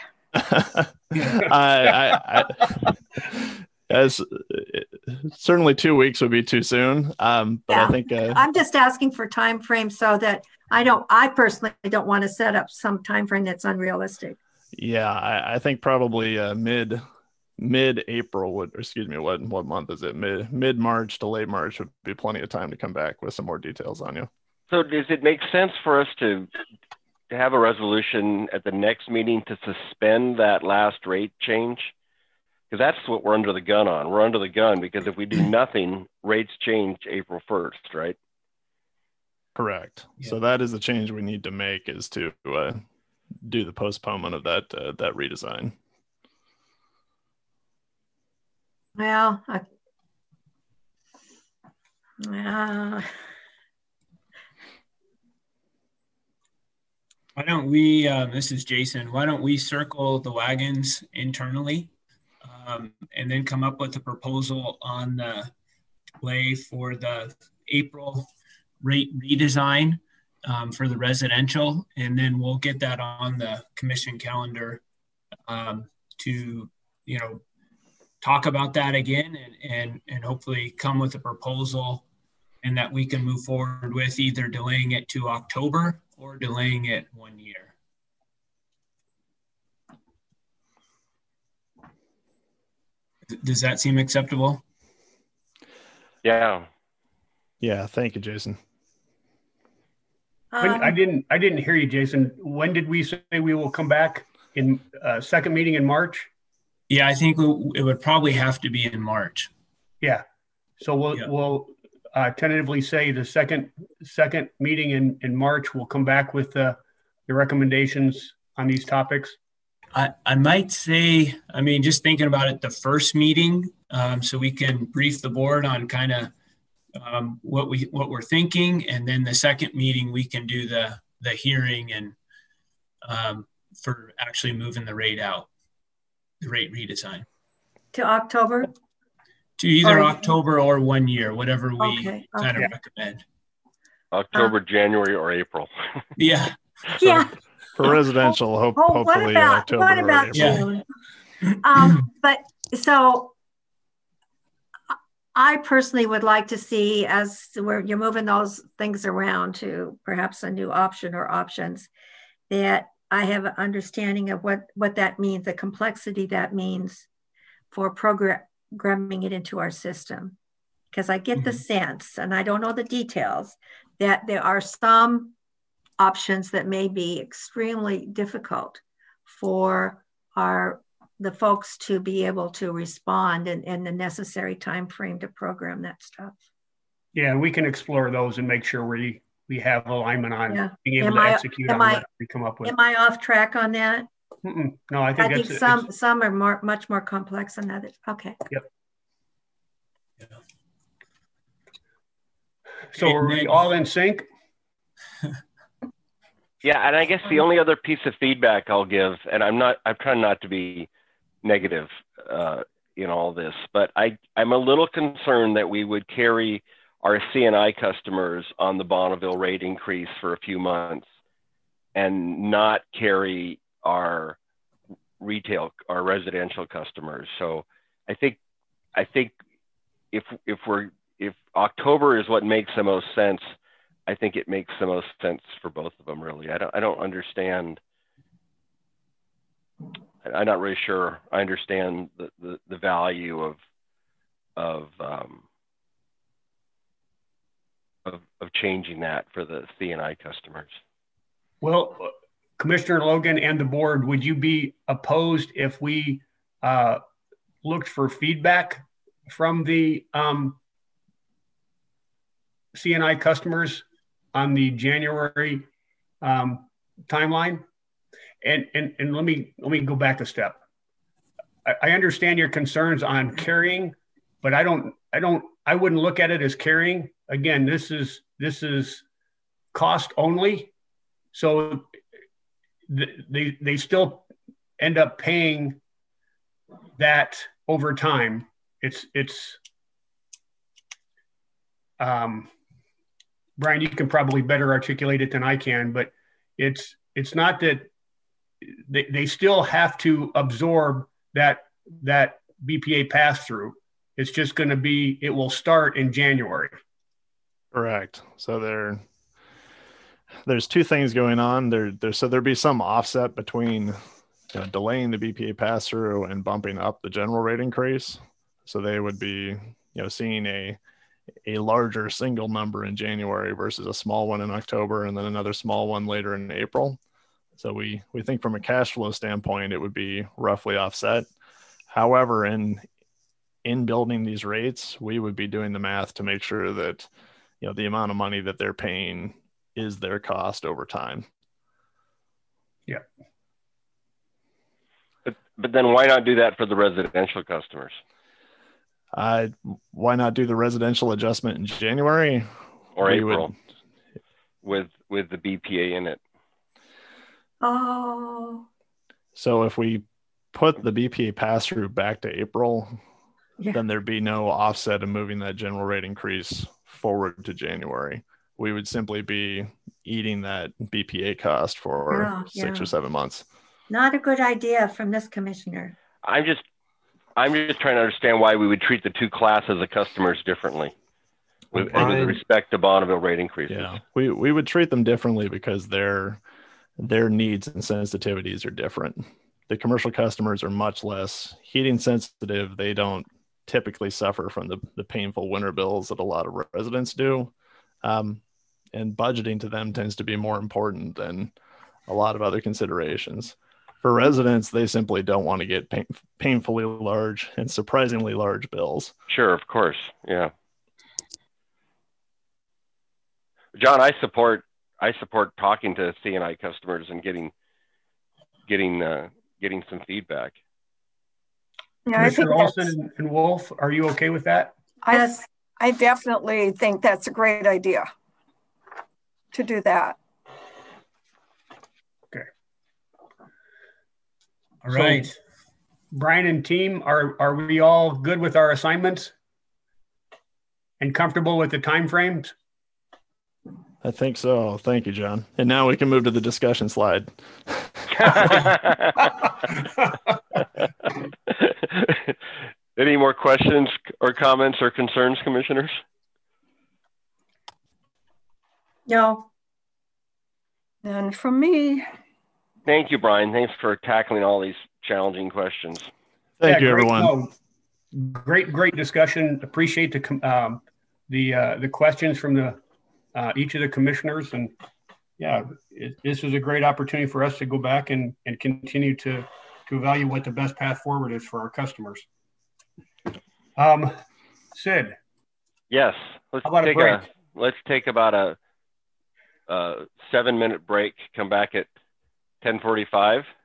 As certainly 2 weeks would be too soon. But I think I'm just asking for time frame so that I personally don't want to set up some time frame that's unrealistic. Yeah, I think probably mid-April would, or excuse me, what month is it? Mid-March to late March would be plenty of time to come back with some more details on you. So does it make sense for us to have a resolution at the next meeting to suspend that last rate change? Because that's what we're under the gun on. We're under the gun because if we do nothing, rates change April 1st, right? Correct. Yeah. So that is the change we need to make, is to do the postponement of that redesign. Well, why don't we, this is Jason, why don't we circle the wagons internally and then come up with a proposal on the way for the April rate redesign for the residential, and then we'll get that on the commission calendar to, talk about that again and hopefully come with a proposal, and that we can move forward with either delaying it to October or delaying it 1 year. Does that seem acceptable? Yeah. Yeah. Thank you, Jason. I didn't hear you, Jason. When did we say we will come back? In second meeting in March? Yeah, I think it would probably have to be in March. Yeah. So we'll tentatively say the second meeting in March, we'll come back with the recommendations on these topics. I might say, just thinking about it, the first meeting, so we can brief the board on kind of what we're thinking, and then the second meeting we can do the hearing and for actually moving the rate out, the rate redesign to October. To either October or 1 year, whatever we kind of recommend. October, January, or April. Yeah. Yeah. For residential, hopefully October. What about June? But so I personally would like to see, as where you're moving those things around to perhaps a new option or options, that I have an understanding of what that means, the complexity that means for programming it into our system. Because I get the sense, and I don't know the details, that there are some options that may be extremely difficult for the folks to be able to respond in the necessary time frame to program that stuff. Yeah, we can explore those and make sure we have alignment on being able to execute on what we come up with. Am I off track on that? No, I think some are much more complex than others. Okay. Yep. Yeah. So are we all in sync? Yeah, and I guess the only other piece of feedback I'll give, and I'm trying not to be negative in all this, but I'm a little concerned that we would carry our C&I customers on the Bonneville rate increase for a few months and not carry our residential customers. So I think if October is what makes the most sense, I think it makes the most sense for both of them, really. I don't understand. I'm not really sure I understand the value of changing that for the C&I customers. Well, Commissioner Logan and the board, would you be opposed if we looked for feedback from the CNI customers on the January timeline. And let me go back a step. I understand your concerns on carrying, but I wouldn't look at it as carrying. Again, this is cost only. So they still end up paying that over time. It's Brian, you can probably better articulate it than I can, but it's not that they still have to absorb that BPA pass through. It's just going to be, it will start in January. Correct. So there's two things going on so there'd be some offset between delaying the BPA pass through and bumping up the general rate increase. So they would be seeing a larger single number in January versus a small one in October, and then another small one later in April. So we think from a cash flow standpoint, it would be roughly offset. However, in building these rates, we would be doing the math to make sure that the amount of money that they're paying is their cost over time. Yeah. But then why not do that for the residential customers? Why not do the residential adjustment in January or April with the BPA in it? Oh. So if we put the BPA pass through back to April, then there'd be no offset in moving that general rate increase forward to January. We would simply be eating that BPA cost for 6 or 7 months. Not a good idea from this commissioner. I'm just trying to understand why we would treat the two classes of customers differently with respect to Bonneville rate increases. Yeah, we would treat them differently because their needs and sensitivities are different. The commercial customers are much less heating sensitive. They don't typically suffer from the painful winter bills that a lot of residents do. And budgeting to them tends to be more important than a lot of other considerations. For residents, they simply don't want to get painfully large and surprisingly large bills. Sure, of course, yeah. John, I support talking to CNI customers and getting some feedback. Yeah, I think Olson and Wolf, are you okay with that? I definitely think that's a great idea to do that. Okay. All right. So, Brian and team, are we all good with our assignments and comfortable with the time frames? I think so. Thank you, John. And now we can move to the discussion slide. Any more questions or comments or concerns, commissioners? No. None from me. Thank you, Brian. Thanks for tackling all these challenging questions. Thank you, everyone. Great discussion. Appreciate the questions from each of the commissioners, and this is a great opportunity for us to go back and continue to evaluate what the best path forward is for our customers. Sid. Yes. Let's take about a 7-minute break. Come back at 10:45.